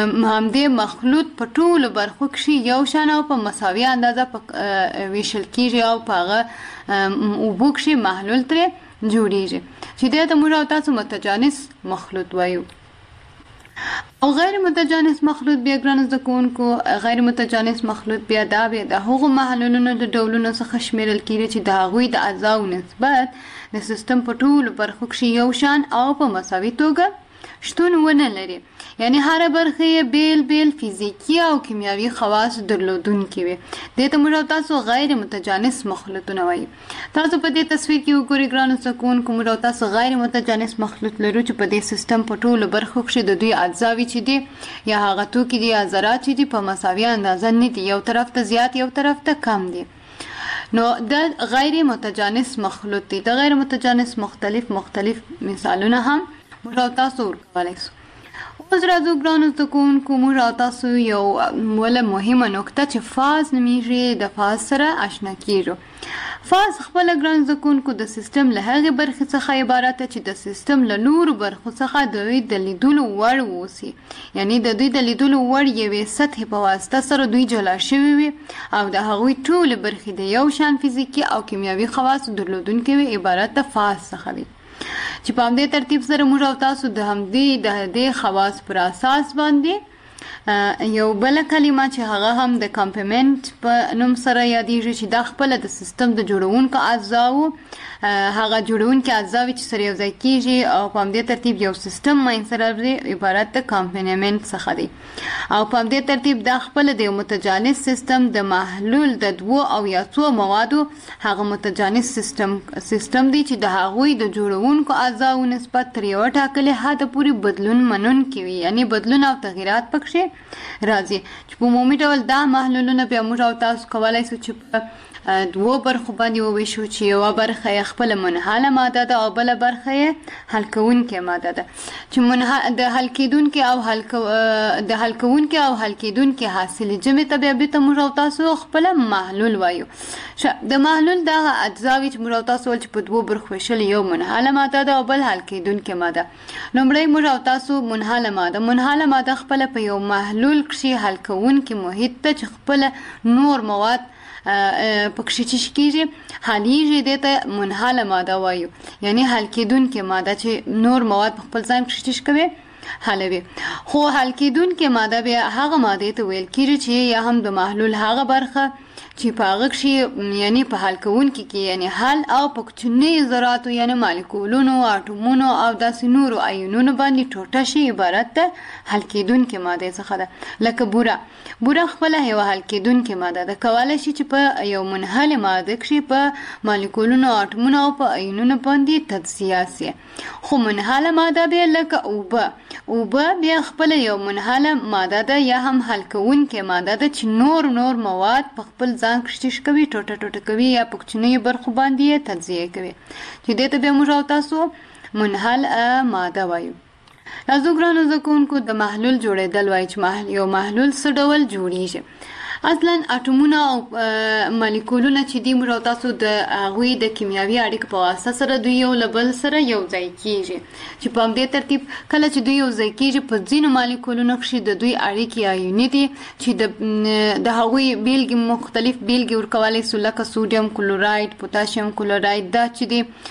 همدې مخلوط په ټولو برخو کښې یو شان او په مساوي اندازه ویشل کیږي او په هغه اوبو کښې محلول ترې جوړیږي چې دې ته موږ او تاسو متجانس مخلوط وایو. او غیر متجانس مخلوط بیا ګرانو زده کوونکو، غیر متجانس مخلوط بیا دا بیا د هغو محلولونو د ډولونو څخه شمیرل کیږي چې د هغوی د اجزاو نسبت د سیستم په ټولو برخو کښې یو شان او په مساوي توګه شتون ونه لري، یعنی هره برخه یې بیل بیل فزیکي او کیمیاوي خواص درلودونکي وي. دې ته موږ او تاسو غیر متجانس مخلوطونه وایي. تاسو په دې تصویر کې وګورئ ګرانو زده کوونکو، موږ او تاسو غیر متجانس مخلوط لرو چې په دې سیستم په ټولو برخو کښې د دوی اجزاوې چې دي یا هغه توکي دي یا ذرات چې دي په مساوي اندازه نه دي، یو طرف ته زیات یو طرف ته کم دي. نو د غیر متجانس مخلوط دي. د غیر متجانس مختلف مختلف مثالونه هم موږ او تاسو ورکولی شو. اوس راځو ګرانو زده کوونکو موږ او تاسو یو وله مهمه نکته چې فاز نومیږي د فاز سره آشنا کیږو. فاز خپل ګران زده کوونکو د سیستم له هغې برخې څخه عبارت چې د سیستم له نورو برخو څخه د دوی د لیدلو وړ واوسي، یعنی د دوی د لیدلو وړ یوې سطحې په واسطه سره دوی جلا شوي وي او د هغوی ټولې برخې د یو شان فزیکي او کیمیاوي خواصو درلودونکې وي، عبارت د فاز څخه دی. چې په همدې ترتیب سره موږ او تاسو د همدې د دې خواص پر اساس باندې یو بل کلمه چې هغه هم د کمپلیمنت په نوم سره یادېږي چې دا خپل د سیستم د جوړونکو اجزاو هغه جوړونکي اجزاوي چې سره یو ځای کیږي او په همدې ترتیب یو سیستم منځته راځي، عبارت د کمپلیمنت څخه دی. او په همدې ترتیب دا خپل د یو متجانس سیستم د محلول د دوو او یا څو موادو هغه متجانس سیستم سیستم دی چې د هغوی د جوړونکو اجزاو نسبت تر یوه ټاکلې حده پورې بدلون منونکي وي، یعنی بدلون او تغییرات پکښې راځي. چې په عمومي ډول دا محلولونه بیا موږ او تاسو کولی شو چې په دوو برخو باندې وویشو چې یوه برخه یې خپله منحله ماده ده او بله برخه یې حل کوونکې ماده ده. چې د حل کیدونکې او حل د حل کوونکې او حل کیدونکې حاصلې جمع ته بیا بېرته موږ او تاسو خپله محلول وایو. د محلول دغه اجزاوي چې موږ او تاسو ویل چې په دوو برخو ویشل، یو منحله ماده ده او بل حل کیدونکې ماده. لومړی موږ او تاسو منحله ماده منحله ماده خپله په یو محلول کښې حل کوونکې محیط ته چې خپله نور مواد پکښې چې کېږي حلیږي، دې ته منحله ماده وایو، یعنی حل کېدونکې ماده چې نور مواد په خپل ځان کښې چې کوي حلوي. خو حل کېدونکې ماده بیا هغه مادې ته ویل کېږي چې یا هم د محلول هغه برخه چې په هغه کښې یعنی په حل کوونکي کې یعنی حل او په کوچنیو ذراتو یعنی مالیکولونو، اټومونو او داسې نورو آیونونو باندې ټوټه شي، عبارت د حل کېدونکې مادې څخه ده. لکه بوره بوره خپله یوه حل کېدونکې ماده ده، کولی شي چې په یو منحلې ماده کښې په مالیکولونو، اټومونو او په آیونونو باندې تجزیه سي. خو منحله ماده بیا لکه اوبه اوبه بیا خپله یو منحله ماده ده یا هم حل کوونکې ماده ده چې نور نور مواد په خپل ځان کښې کوي، ټوټه ټوټه کوي یا په کوچنیو برخو باندې یې تجزیه کوي، چې دې ته بیا موږ او تاسو منحل ماده وایو. راځو ګرانو زده کوونکو د محلول جوړېدل وایي چې یو محلول څه ډول جوړیږي. اصلا اټومونه او مالیکولونه چې دي موږ او تاسو د هغوی د کیمیاوي اړیکو په واسطه سره دوی یو له بل سره یو ځای کیږي، چې په همدې ترتیب کله چې دوی یو ځای کیږي په ځینو مالیکولونو کښې د دوی اړیکې آیوني دي چې د د هغوی بیلګې مختلف بیلګې ورکولی سو، لکه سوډیم کلوراید، پوتاشیم کلوراید، دا چې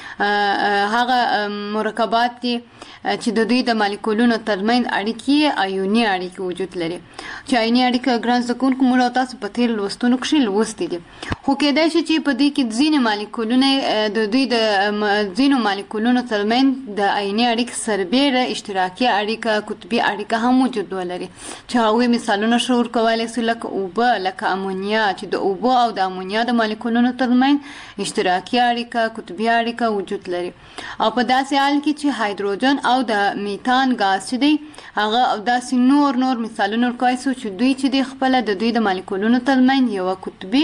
دي هغه مرکبات دي چې د دوی د مالیکولونو ترمنځ اړیکې آیوني اړیکې وجود لري. چې آیوني اړیکه ګران زده کوونکو موږ او تاسو په تېر لوستونو کښې لوستي دي، خو کېدای شي چې په دې کې ځینې مالیکولونه د دوی د ځینو مالیکولونو ترمنځ د آیوني اړیکې سربیره اشتراکي اړیکه، قطبي اړیکه هم وجود ولري، چې هغوی مثالونه ښه ورکولی سو لکه اوبه، لکه امونیا چې د اوبو او د امونیا د مالیکولونو ترمنځ اشتراکي اړیکه، قطبي اړیکه وجود لري. او په داسې حال کې چې هایدروجن او د میتان غاز چې دی هغه او داسې نور نور مثالونه ورکولی سو چې دوی چې دی خپله د دوی د مالیکولونو ترمنځ یوه قطبي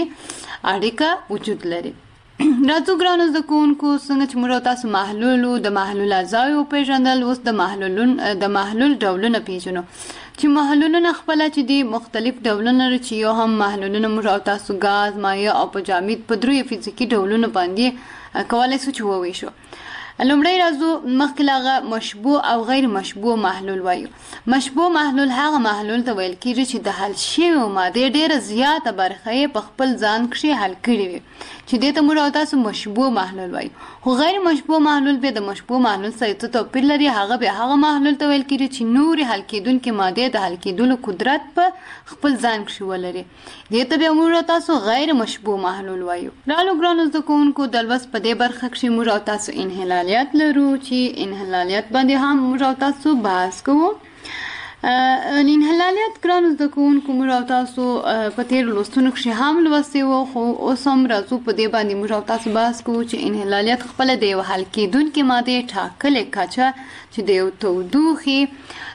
اړیکه وجود لري. راځو ګرانو زده کوونکو څنګه چې موږ تاسو محلول د محلول اجزاوې وپېژندل، اوس د محلولون د محلول ډولونه پېژنو. چې محلولونه خپله چې دي مختلف ډولونه لري، چې یو هم محلولونه موږ او تاسو ګاز، مایع او په جامد په دریو فزیکي ډولونو باندې کولی سو چې وویشو. لومړی راځو مخکې له هغه مشبوع او غیر مشبوع محلول وایو. مشبوع محلول هغه محلول ته ویل کېږي چې د حل شویو مادې ډېره زیاته برخه یې په خپل ځان کښې حل کړې وي، چې دې ته موږ او تاسو مشبوع محلول وایو. خو غیر مشبوع محلول بیا د مشبوع محلول سره څه توپیر لري، هغه بیا هغه محلول ته ویل کېږي چې نورې حل کېدونکې مادې د حل کېدلو قدرت په خپل ځان کښې ولري، دې ته بیا موږ او تاسو غیر مشبوع محلول وایو. رالو ګرانو زده کوونکو د لوست په دې برخه کښې موږ او تاسو انحلالیت لرو، چې انحلالیت باندې هم موږ او تاسو بحث کوو. انحلالیت ګرانو زده کوونکو موږ او تاسو په تېرو لوستونو کښې هم لوستي وو، خو اوس هم راځو په دې باندې موږ او تاسو بحث کوو چې انحلالیت خپله د یو حل کېدونکې مادې ټاکلې کچه چې د یو تودوخې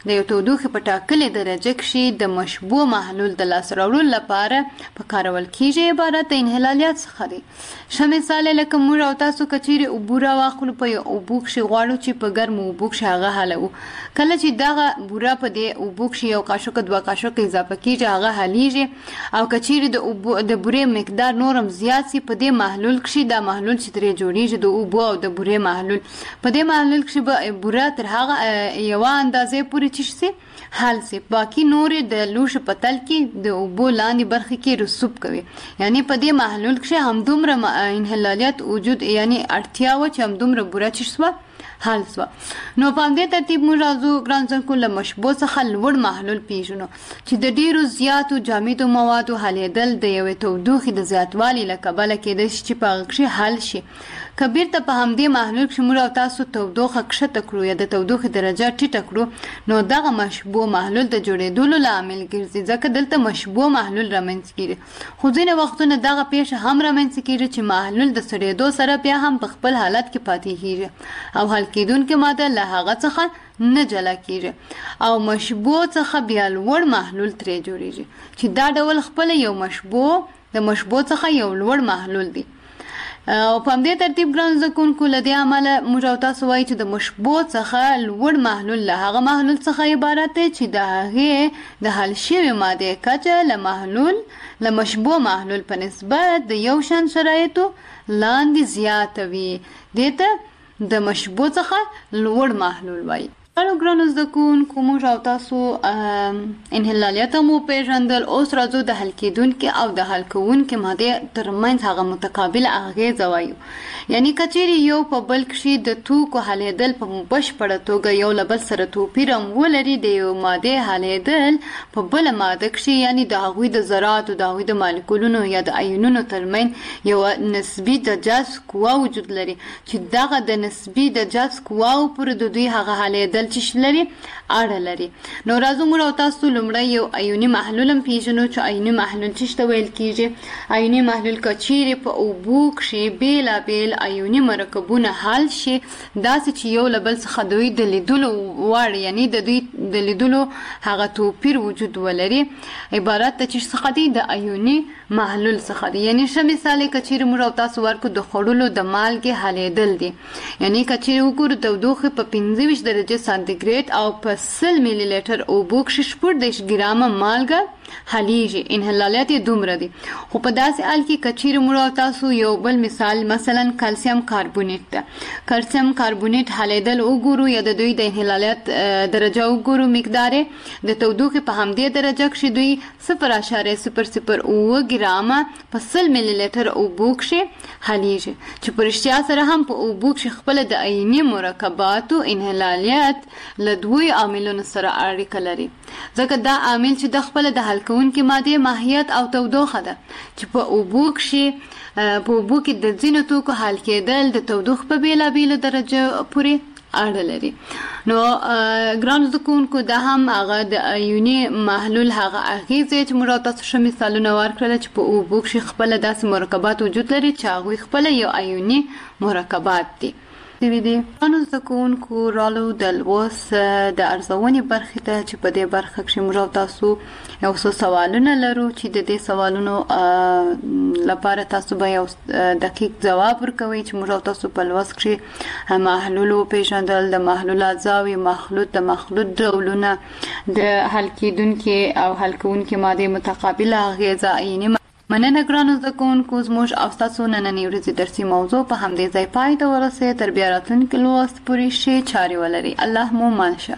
د یو تودوخې په ټاکلې درجه کې د مشبوع محلول د لاسته راوړلو لپاره په کارول کیږي عبارت د انحلالیات څخه دی. ښه مثال لکه موږ او تاسو کچېرې اوبه راواخلو په یو اوبو کښې غواړو چې په ګرمو اوبو کښې هغه حلوو. کله چې دغه بوره په دې اوبو کښې یو قاشق دوه قاشق اضافه کیږي هغه حلیږي او کچېرې د اوبو د بورې مقدار نورم زیات سي په دې محلول کښې دا محلول چې ترې جوړیږي د اوبو او د بورې محلول په دې محلول کښې به بوره تر هغه یوه اندازې پورې چې سي حل سي باقي نورې د لوښي په تل کې د اوبو لاندې برخې کې رسوب کوي. یعنی په دې محلول کښې همدومره انحلالیات وجود یعنی اړتیا وه چې همدومره بوره چې سوه حل سوه. نو په همدې ترتیب موږ راځو ګران زدکونکو له مشبوع څخه لوړ محلول پیژنو چې د ډیرو زیاتو جامدو موادو حلیدل د یوې تودوخې د زیاتوالي له کبله کیدای شي چې په هغه کښې حل شي. که بیرته په همدې محلول کښې موږ او تاسو تودوخه کښته کړو یا د تودوخې درجه ټیټه کړو نو دغه مشبوع محلول د جوړېدلو لامل ګرځي ځکه دلته مشبوع محلول رامنځته کېږي. خو ځینې وختونه دغه پیښه هم رامنځته کېږي چې محلول د سړېدو سره بیا هم په خپل حالت کې پاتې کېږي او حل کېدونکې ماده له هغه څخه نه جلا کېږي او مشبوع څخه بیا لوړ محلول ترې جوړېږي چې دا ډول خپله یو مشبوع د مشبوع څخه یو لوړ محلول دی. او په همدې ترتیب ګران زدکونکو له دې امله موږ او تاسو وایو چې د مشبوع څخه لوړ محلول له هغه محلول څخه عبارت دی چې د هغې د حل شوې مادې کچه له محلول له مشبوع محلول په نسبت د یو شان شرایطو لاندې زیاته وي. دې ته د مشبوع څخه لوړ محلول وایي. هلو ګرانو زدکونکو موږ او تاسو انحلالیات مو پیژندل. اوس راځو د حل کېدونکې او د حل کوونکې مادې ترمنځ هغه متقابل اغېزه وایو. یعنی کچېرې یو په بل کښې د توکو حلیدل په بشپړه توګه یو له بل سره توپیر هم ولري د یو مادې حلیدل په بله ماده کښې یعنی د هغوی د ذراتو د هغوی د مالیکولونو یا د ایونونو ترمنځ یوه نسبي د جذب قوه وجود لري چې دغه د نسبي د جذب قواو پورې د دوی هغه حلیدل چې لري اړه لري. نو راځو موږ او تاسو لومړی یو ایوني محلول هم پیژنو چې ایوني محلول څه ته ویل کېږي. ایوني محلول که چیرې په اوبو کښې بېلابېل ایوني مرکبونه حل شي داسې چې یو له بل څخه دوی د لیدلو وړ یعنی د دوی د لیدلو هغه توپیر وجود ولري عبارت د څه څخه دی د ایوني محلول څخه دی. یعنی ښه مثال یې که چیرې موږ او تاسو ورکړو د خوړلو د مالګې حلیدل دی. یعنی که چیرې وګورو تودوخې په پنځه ویشت درجې سانتیګریډ او په سل میلی لیټر اوبو کښې شپږ دېرش ګرامه مالګه حلیږي. انحلالیات یې دومره دي. خو په داسې حال کې که چیرې موږ او تاسو یو بل مثال مثلا کلسیم کاربونیټ ده کلسیم کاربونیټ حلیدل وګورو یا د دوی د انحلالیات درجه وګورو مقدار د تودوخې په همدې درجه کښې دوی صفر اعشاریه صفر صفر اووه ګرامه په سل میلی لیټر اوبو کښې حلیږي چې په رښتیا سره هم په اوبو کښې خپله د عیني مرکباتو انحلالیات له دوی عاملونو سره اړیکه لري ځکه دا عامل چې د خپله د حل کوونکې مادې ماهیت او تودوخه ده چې په اوبو کښې په اوبو کې د ځینو توکو حل کېدل د تودوخې په بېلابېلو درجه پورې اړه لري. نو ګرانو زدکونکو دا هم هغه د ایوني محلول هغه اغېزې چې موږ تاسو ښه مثالونه ورکړل چې په اوبو کښې خپله داسې مرکبات وجود لري چې هغوی خپله یو ایوني مرکبات دي. شوي دي. ګرانو زده کوونکو رالو د لوست د ارزونې برخې ته چې په دې برخه کښې موږ او تاسو یو څو سوالونه لرو چې د دې سوالونو لپاره تاسو به یو دقیق ځواب ورکوئ چې موږ او تاسو په لوست کښې محلول وپېژندل، د محلول اجزاوې، مخلوط، د مخلوط ډولونه، د حل کېدونکې او حل کوونکې مادې متقابله اغېزه عیني. مننه ګرانو زده کوونکو، زموږ او ستاسو نننۍ ورځې درسي موضوع په همدې ځای پای ته ورسېده. تر بیا راتلونکي لوست پورې ښې چارې ولرئ. الله مو مان شه.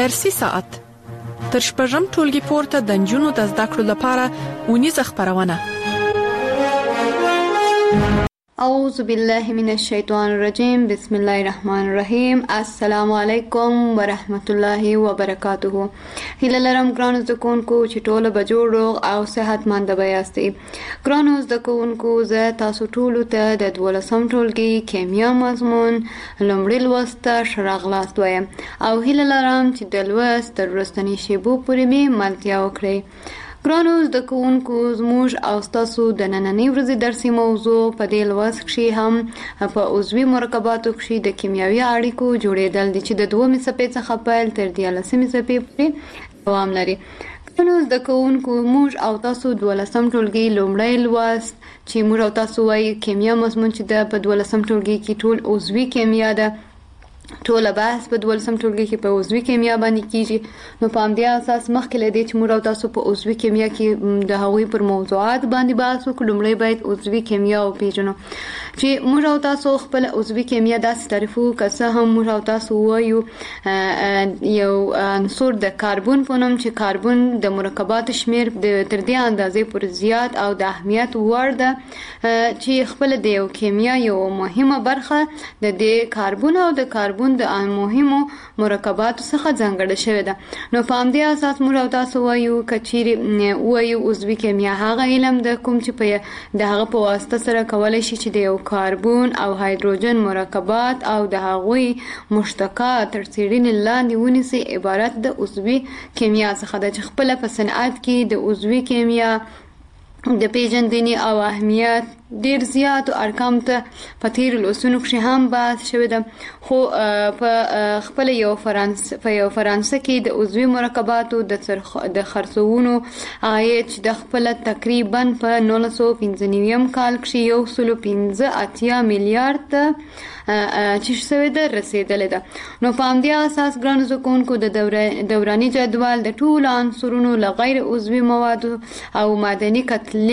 درسي ساعت تر شپږم ټولګي پورته د نجونو د زده کړو لپاره ونیزه خبرونه. اعوذ بالله من الشیطان الرجیم. بسم الله الرحمن الرحیم. السلام علیکم ورحمت الله وبرکاته. هیله لرم ګرانو زده کوونکو چې ټول به جوړ روغ او صحتمند به یاستئ. ګرانو زده کوونکو زه تاسو ټول ته د دولسم ټولګي کیمیا مضمون لومړی لوست ته ښه راغلاست وایم او هیله لرم چې د لوست تر وروستنۍ شیبو پورې مې ملتیا وکړئ. ګرانو زده کوونکو زموږ او ستاسو د نننۍ ورځې درسي موضوع په دې لوست کښې هم په عضوي مرکباتو کښې د کیمیاوي اړیکو جوړېدل دي چې د دومې څپې څخه پیل تر دیارلسمې څپې پورې دوام لري. ګرانو زده کوونکو موږ او تاسو دولسم ټولګي لومړی لوست چې موږ او تاسو وایي کیمیا مضمون چې د په دولسم ټولګي کې ټول عضوي کیمیا ده، ټوله بحث په دولسم ټولګي کې په عضوي کیمیا باندې کیږي. نو په همدې اساس مخکې له دې چې موږ او تاسو په عضوي کیمیا کې د هغوی پر موضوعات باندې بحث وکړو، لومړی باید عضوي کیمیا وپېژنو چې موږ او تاسو خپل عضوي کیمیا داسې تعریف وکړو که څه هم موږ او تاسو وایو یو عنصر د کاربن په نوم چې کاربن د مرکباتو شمیر تر دې اندازې پورې زیات او د اهمیت وړ ده چې خپل د یو کیمیا یو مهمه برخه د دې کاربن او د کاربن د مهمو مرکباتو څخه ځانګړې شوې ده. نو په همدې اساس موږ او تاسو وایو که چیرې وایو عضوي کیمیا هغه علم ده کوم چې په د هغه په واسطه سره کولی شي چې د یو کاربن او هایدروجن مرکبات او د هغوی مشتقات تر څېړنې لاندې ونیسي عبارت د عضوي کیمیا څخه ده چې خپله په صنعت کې د عضوي کیمیا د پیژندنې او اهمیت ډیر زیات ارقام ته په تیرو لوستونو کښې هم بحث شوی ده. خو په خپل یو فرانسه په یو فرانسه کې د عضوي مرکباتو د خرڅونو عاید چې د خپله تقریبا په نولس سوه پنځه نویم کال کښې یو سلو پنځه اتیا میلیارد ته چې شوی ده رسېدلی ده. نو په همدې اساس ګرانو زده کوونکو د دوراني جدول د ټولو عنصرونو له غیر عضوي موادو او معدني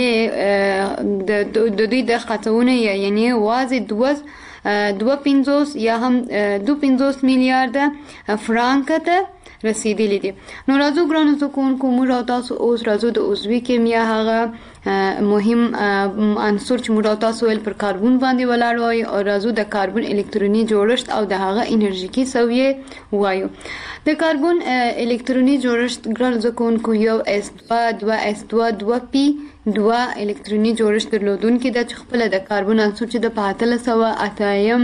کتلې د دوی د خرڅونې یعنی یوازې دوه دوه پنځوس یا هم دوه پنځوس میلیارده فرانک ته رسیدلی دي. نو راځو ګرانو زده کوونکو موږ او تاسو اوس راځو د عضوي کیمیا هغه مهم عنصر چې موږ او تاسو ویل پر کاربن باندې ولاړ وایي او راځو د کاربن الکتروني جوړښت او د هغه انرژیکي سویې وایو. د کاربن الکتروني جوړښت ګرانو زده کوونکو یو اس دوه دوه اس دوه دوه پی دوه الکتروني جوړښت درلودونکي ده چې خپله د کاربن عنصر چې د په اتلس سوه اتیایم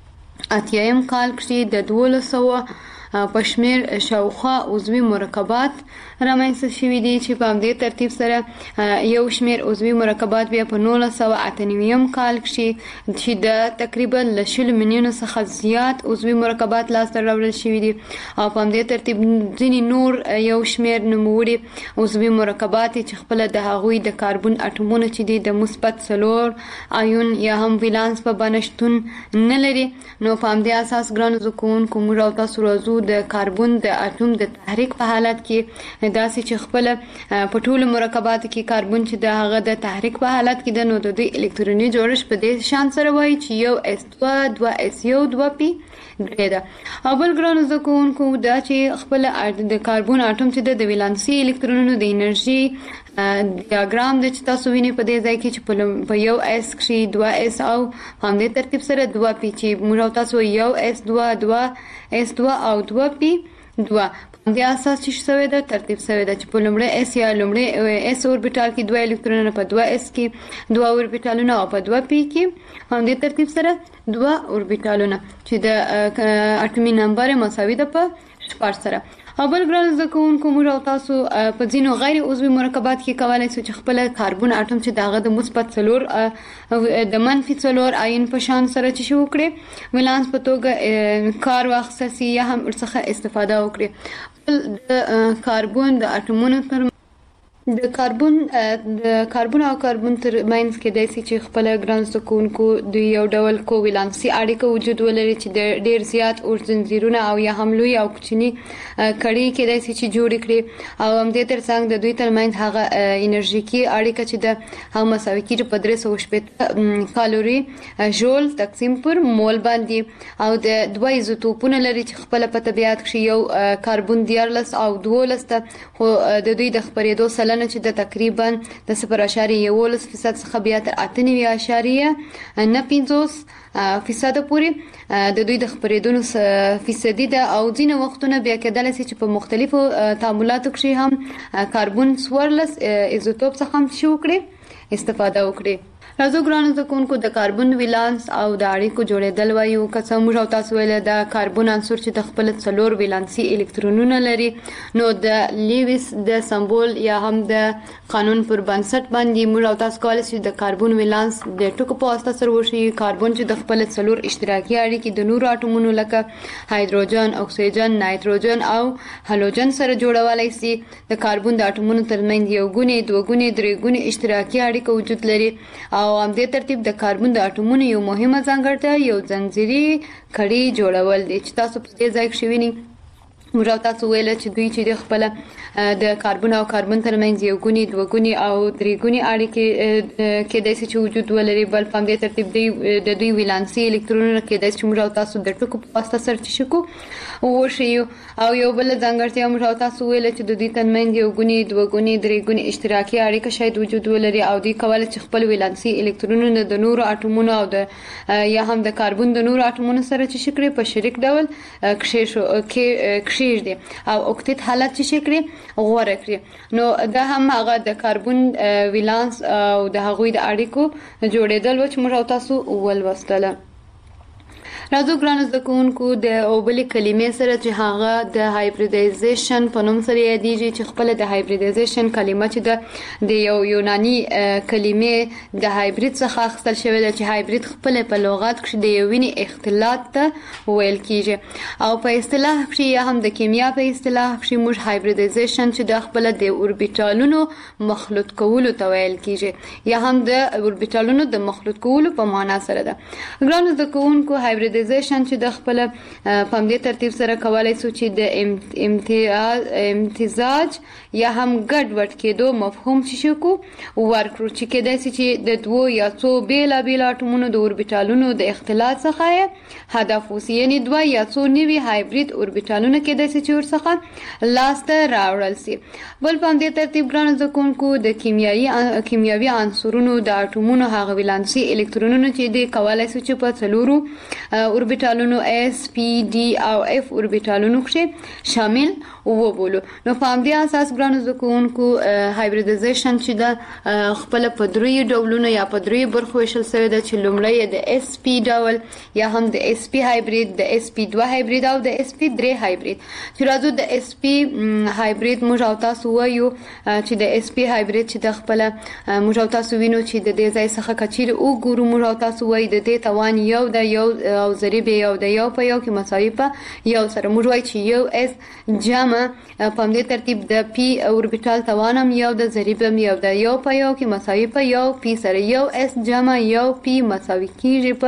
اتیایم کال کښې د دولس سوه په شمیر شاوخوا عضوي مرکبات رامنځته شوي دي چې په همدې ترتیب سره یو شمیر عضوي مرکبات بیا په نولس سوه اته نویم کال کښې چې د تقریبا له شلو میلیونو څخه زیات عضوي مرکبات لاسته راوړل شوي دي او په همدې ترتیب ځینې نور یو شمیر نوموړي عضوي مرکبات چې خپله د هغوی د کاربن اټومونه چې دي د مثبت څلور آیون یا هم ولانس په بڼه شتون نه لري. نو په همدې اساس ګرانو زده کوونکو موږ او تاسو راځو د کاربن د اټوم د تحریک په حالت کې داسې چې خپل په ټولو مرکباتو کې کاربن چې د هغه د تحریک په حالت کې د نو د دوی الکتروني جوړښت په دې شان سره وایي چې یو اس دوه دوه اس یو دوه پی درې ده. او بل ګرانو زده کوونکو دا چې خپل د کاربن اټوم چې د ولانسي الکترونونو د انرژي ډیاګرام د چې تاسو وینئ په دې ځای کې چې په یو اس کښې دوه اس او همدې ترتیب سره دوه پی چې موږ او تاسو یو اس دوه دوه اس دوه او دوه پی دوه په همدې اساس چې شوی ده ترتیب شوی ده چې په لومړی اس یا لومړی اس اوربیټال کې دوه الکترونونه په دوه اس کې دوه اوربیټالونه او په دوه پی کې همدې ترتیب سره دوه اوربیټالونه چې د اټومي نمبر مساوي ده په شپږ سره. او بل ګران زده کوونکو موږ او تاسو په ځینو غیر عضوي مرکبات کې کولی شو چې خپل کاربن اټوم چې د هغه د مثبت څلور د منفي څلور آیون په شان سره چې شو وکړي ولانس په توګه کار واخیستل سي یا هم ورڅخه استفاده وکړي. د کاربن د اټومونو تر د کاربن د کاربن او کاربن تر ماینز کې د سې چې خپل ګران سکونکو د یو ډول کوولانسي اړیکه وجود ولري چې د ډیر زیات اور زنجیرونه او یا هم لوی او کوچني کړي کې د سې چې جوړ کړي او هم د ترڅنګ د دوی تر ماینز هغه انرژیکي اړیکه چې د هم مساوي کېږي په درې سوه شپږ کالوري جول تقسیم پر مول باندې او د دوه ایزوټوپونه لري چې خپل په طبيعت کې یو کاربن دیارلس او دولس ته خو د دوی د خپرېدو سلنه چې د تقریبا د صفر اشاریه یولس فیصد څخه بیا تر اته نوي اشاریه نه پنځوس فیصد پورې د دوی د خپرېدو فیصدي ده او ځینې وختونه بیا کېدلی شي چې په مختلفو تعاملاتو کې هم کاربن څوارلس ایزوټوپ څخه هم شي وکړي استفاده وکړي. راځو ګرانو زکونکو د کاربن ویلانس او د اړیکو جوړېدل وایو که څه موږ او تاسو ویل د کاربن عنصر چې د خپل څلور ویلانسي الکترونونه لري نو د لیویس د سمبول یا هم د قانون پر بنسټ باندې موږ او تاسو کولای شو د کاربن ویلانس د ټکو په واسطه سره وشي کاربن چې د خپل څلور اشتراکي اړیکې د نورو اټومونو لکه هایدروجن اکسیجن نایتروجن او هالوجن سره جوړولای شي د کاربن د اټومونو ترمنځ یو ګونې دوه ګونې درې ګونې اشتراکي اړیکه وجود لري او هم د ترتیب د کاربن د اټومونو یو مهمه ځانګړتیا یو زنجیري کړي جوړول دي چې تاسو په دې ځای کې شوی نه موږ تاسو ویل چې دوی چې د خپل د کاربن او کاربن ترمنځ یو ګونی دوه ګونی او درې ګونی اړیکې کې د څه وجود ولري بل په دې ترتیب دی د دوی ویلانسي الکترونونه کې د چې موږ تاسو د ټکو په واسطه سره شکو او شی او یو بل ځانګړتیا موږ تاسو ویل چې د دوی ترمنځ یو ګونی دوه ګونی درې ګونی اشتراکي اړیکه شاید وجود ولري او دوی کولای چې خپل ویلانسي الکترونونه د نورو اټومونو او د یا هم د کاربن د نورو اټومونو سره چې شکرې په شریک ډول کښې شو کې شیر دي او اوکتیت حالت چې شکرې غوړه کړی نو دا هم هغه د کاربن ویلانس او د هغوی د اړیکو جوړېدل و چې موږ تاسو ولوستله. راځو ګرانو زده کوونکو د اوبلې کلمې سره چې هغه د هایبریډایزیشن په نوم سره یادېږي چې خپل د هایبریډایزیشن کلمه چې د د یو یوناني کلمې د هایبرید څخه اخیستل شوې ده چې هایبرید خپل په لغت کې د یو وینې اختلاط ته ویل کیږي او په اصطلاح کې یا هم د کیمیا په اصطلاح کې موږ هایبریډایزیشن چې د خپل د اوربیټالونو مخلوط کولو ته ویل کیږي یا هم د اوربیټالونو د مخلوط کولو په معنا سره ده. ګرانو زده کوونکو هایبرید چې د خپل په دې ترتیب سره کولای شو چې د امتیاز امتزاج یا هم ګډ وډ کېدو مفهوم شي کو ورکړو چې کېدای شي چې د دوه یا څو بیل بیل اټومونو د اوربیټالونو د اختلاط څخه هدف وسی یعنی دوه یا څو نوي هایبرید اوربیټالونه کېدای شي چې ورڅخه لاسته راوړل شي. بل په دې ترتیب ګران ځکونکو د کیمیاوي کیمیاوي عنصرونو د اټومونو هغه ویلانسي الکترونونه چې د کولای شي چې په څلورو اوربیټالونو اس پی ډي او اف اوربیټالونو کې شامل وبولو. نو په همدې اساس ګرانو زکونکو هایبریډایزیشن چې د خپل په درې ډولونو یا په درې برخو ویشل شوی ده چې لومړی د اس پی ډول یا هم د اس پی هایبرید د اس پی دوه هایبرید او د اس پی درې هایبرید چې راځو د اس پی هایبرید موږ او تاسو وایو چې د اس پی هایبرید چې د خپل موږ او تاسو وینو چې د دې ځای څخه کچیر او ګورو موږ او تاسو وایو د دې توان یو د یو او ضریب یو د یو په یو کې مساوي په یو سره موږ وایو چې یو اس جمع په دې ترتیب د پی اوربیټال توانم یو د ضریب یو د یو په یو کې مساوي په یو پی سره یو اس جمع یو پی مساوي کیږي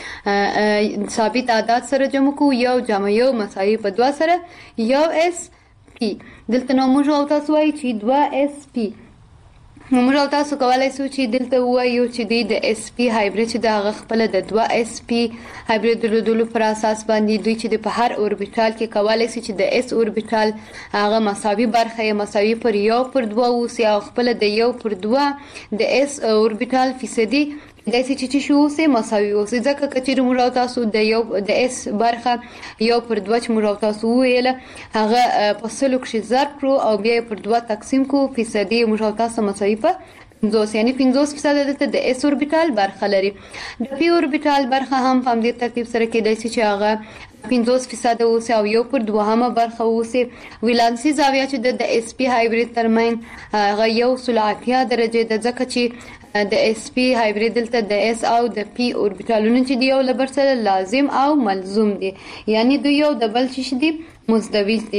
په ثابت عدد سره جمع کو یو جمع یو مساوي په دوه سره یو اس پی. دلته نو موږ او تاسو وایو چې دوه اس پی موږ او تاسو کولای شو چې دلته وایو چې د اس پی هایبرید چې د خپل د دوه اس پی هایبرید درلودلو پر اساس باندې دوی چې په هر اوربیټال کې کولای شي چې د اس اوربیټال هغه مساوي برخه مساوي پر یو پر دوه اوسي او خپل د یو پر دوه د اس اوربیټال فیصدي د سې چې شو سه مساوي اوسي ځکه چې موږ تاسو د یو د اس برخه یو پر دوه چې موږ تاسو ویل هغه په سلو کې ضرب کړو او بیا پر دوه تقسیم کو فیصدي موږ تاسو مساوي په پنځوس یعنی پنځوس فیصد د اس اوربیټال برخه لري. د پی اوربیټال برخه هم په دې ترتیب سره کېدای شي چې هغه پنځوس فیصد اوسه او یو پر دوهمه برخه اوسه. ویلانسي زاویه چې د اس پی هایبرید ترمن هغه یو سلعتیا درجه د ځکه چې د اس پی هایبرید دلته د اس او د پی اوربیټالونه چې دی یو لبر سره لازم او ملزوم دي یعنی دوی یو د بل چې دي مزدوج دي.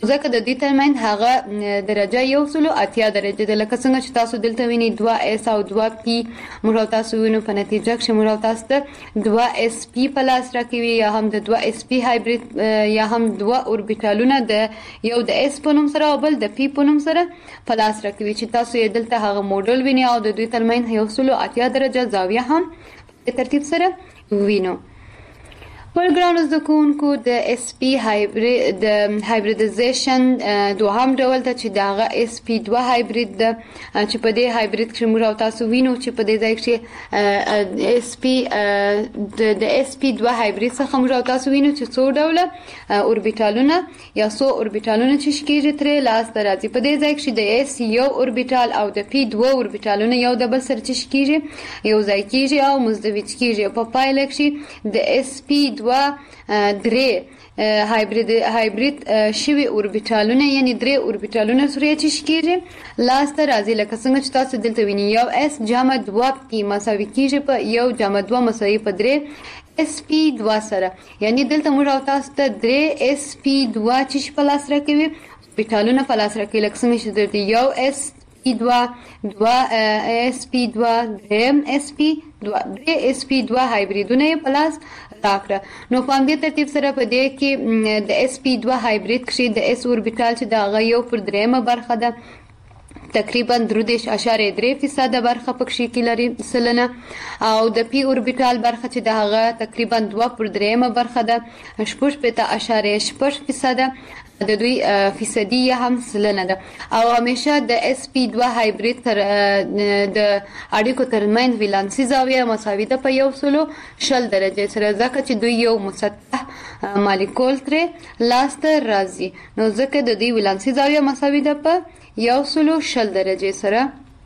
ځکه د دې ترمن هغه درجه یو سلو اتیا درجه ده. لکه څنګه چې تاسو دلته ویني دوه اس او دوه پی موږ تاسو وینو په نتیجه کې موږ تاسو ته دوه اس پی پلاس راکوي یا هم د دوه اس پی هایبرید یا هم دوه اوربیټالونه د یو د اس په نوم سره او بل د پی په نوم سره پلاس راکوي چې تاسو یې دلته هغه موډل ویني او د دوی ترمن یو سلو اتیا درجه زاویه هم په ترتیب سره وینو. ورګرانو د کوونکو د اس پی هایبرید د هایبریدایزیشن دوهم ډول ته چې دغه اس پی دوه هایبرید ده چې په دې هایبرید کې موږ تاسو وینو چې په دې ځای کې اس پی د اس پی دوه هایبرید څخه موږ تاسو وینو چې څو ډوله اوربیټالونه یا څو اوربیټالونه چې شکیږي ترې لاس ته راځي. په دې ځای کې د اس یو اوربیټال او د پی دوه اوربیټالونه یو د بل سره چې شکیږي یو ځای کیږي او مزدوج کیږي. په پایله کې د اس پی دوه درې هایبرید هایبرید شوی اوربیټالونه یعنی درې اوربیټالونه سره چې شکیږي لاس ته راځي. لکه څنګه چې تاسو دلته وینئ یو اس جمع دوه پی مساوي کیږي په یو جمع دوه مساوي په درې اس پی دوه سره یعنی دلته موږ تاسو ته درې اس پی دوه چې په لاس راکوي اوربیټالونه په لاس راکوي. لکه څنګه چې دلته یو اس پی دوه دوه اس پی دوه دریم اس پی دوه درې اس پی دوه هایبریدونه په لاس راکړه. نو په همدې ترتیب سره په دې کې د اس پی دوه هایبرید کې د اس اوربیټال چې د هغه یو پر دریمه برخه ده تقریبا درودش اشاریه درې فیصده برخه پکې کې لري سلنه او د پی اوربیټال برخه چې د هغه تقریبا دوه پر دریمه برخه ده شپږ پته اشاریه شپږ فیصده د دوی فیصدي هم سلنه ده. او همیشه د اس پی دوه هایبرید تر د اړیکو ترمن ولانسي زاویه مساوي ده په یو سلو شل درجه سره ځکه چې دوی یو مسطح مالیکول ترې لاس ته راځي نو ځکه د دوی ولانسي زاویه مساوي ده په یو سلو شل درجه سره.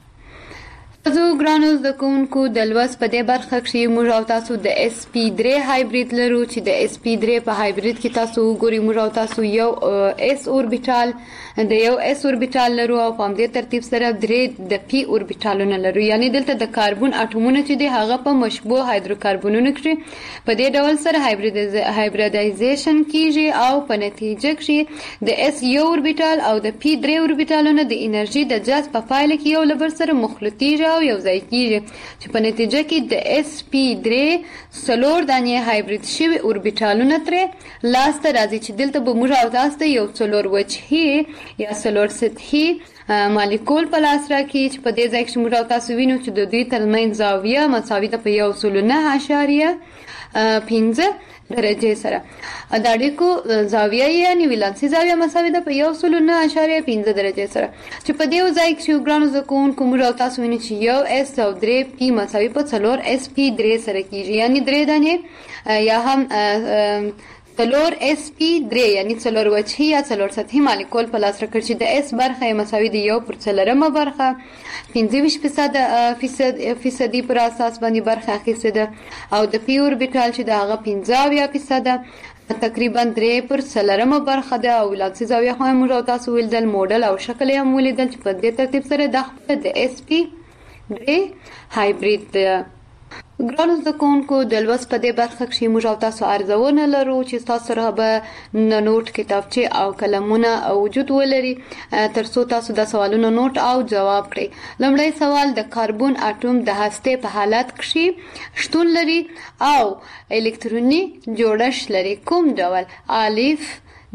زه ګرانو زده کوونکو د لوست په دې برخه کې موږ او تاسو د اس پی درې هایبرید لرو چې د اس پی درې په هایبرید کې تاسو وګورئ موږ او تاسو یو اس اوربیټال د یو اس اوربیټال لرو او په همدې ترتیب سره درې د پی اوربیټالونه لرو یعنی دلته د کاربن اټومونه چې دي هغه په مشبوه هایدروکاربنونو کې په دې ډول سره هایبریدایزیشن کیږي او په نتیجه کې د اس یو اوربیټال او د پی درې اوربیټالونه د انرژي د جذب په پایله کې یو لبر سره مخلوطیږي او یو ځای کیږي چې په نتیجه کې د اس پی درې څلور دانې هایبرید شوي اوربیټالونه ترې لاس ته راځي چې دلته به موږ او تاسو ته یو څلور وجهي یا څلور سطحي مالیکول په لاس راکړي چې په دې ځای کې موږ او تاسو وینو چې د دوی ترمنځ زاویه مساوي ده په یو سلو نه اشاریه پنځه درجه سره. د اړیکو زاویه یعنی ولانسي زاویه مساوي ده په یو سلو نه اشاریه پنځه درجه سره چې په دې ځای کې یو ګرانو زده کوونکو موږ او تاسو وینئ چې یو اس او درې پی مساوي په څلور اس پی درې سره کیږي یعنی درې دانې یا هم څلور اس پی درې یعنی څلور وجهي یا څلور سطحي مالیکول په لاس راکړي چې د اس برخه مساوي د یو پر څلورمه برخه پنځه ویشت فیصد فیصدي پر اساس باندې برخه اخیستې ده او د پی اوربیټال چې د هغه پنځه اویا فیصده تقریبا درې پر څلورمه برخه ده او ولانسي زاویه هم موږ تاسو ولیدل موډل او شکل یې هم ولیدل چې په دې ترتیب سره د خپل د اس پی درې هایبرید ده. ګرانو زده کوونکو د لوست په دې برخه کې موږ او تاسو ارزونه لرو چې تاسو سره به نوٹ کتابچه او قلمونه وجود ولري تر څو تاسو د سوالونو نوٹ او جواب کړئ. لومړی سوال د کاربن اټوم د هسته په حالت کې شتون لري او الکتروني جوړښت لري کوم ډول الف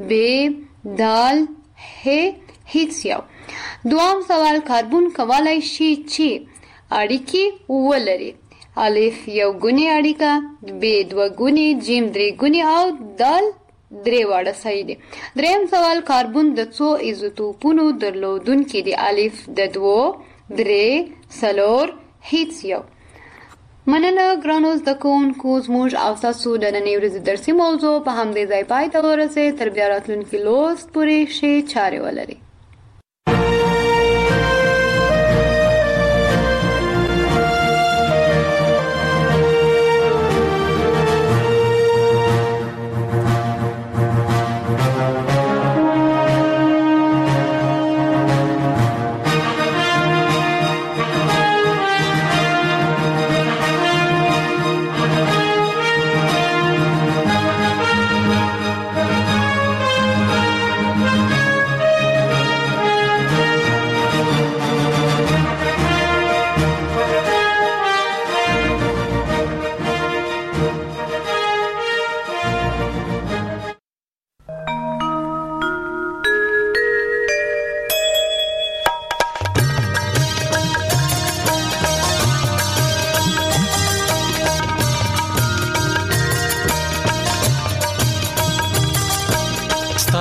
ب دال ه هیڅ یو. دوام سوال کاربن کولای شي چې اړیکې ولري الف یو ګونی اړیکه ب دوه ګونی جیم درې ګونی او دال درې واړه صحیح دي. دریم سوال کاربن د څو ایزوټوپونو درلودونکي دي الف د دوو درې څلور هیڅ یو. مننه ګرانو زده کوونکو زموږ او تاسو د نننۍ ورځې درسي موضوع په همدې ځای پای ته ورسېد. تر بیا راتلونکي لوست پورې ښې چارې ولرئ.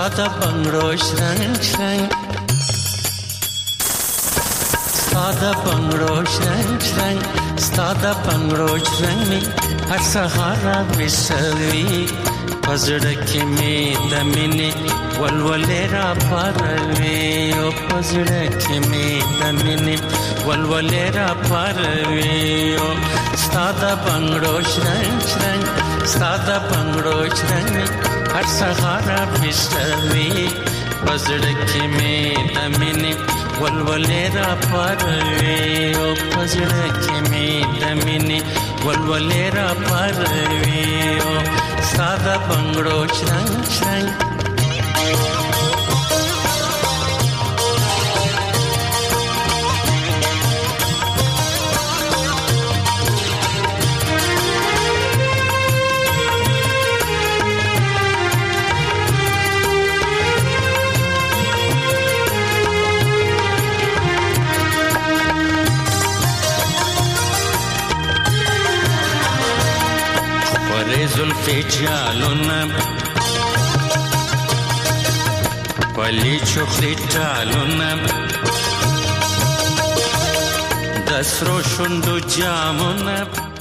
ساده بنگړو شرنګ شرنګ ساده بنگړو شرنګ شرنګ ساده بنگړو شرنګ هر سهار وسوي پزړه کې می د مینې ولولې را پروي او پزړه کې می د مینې ولولې را پروي او ساده بنگړو شرنګ شرنګ ساده بنگړو شرنګ هر سهار وسوي پزړه کې می د مینې ولولې را پروي او پزړه کې می د مینې ولولې را پروي او ساده بنگړو شرنګ شرنګ زلفی جالونه پلی چخلی ټالونه د سرو شونډو جامونه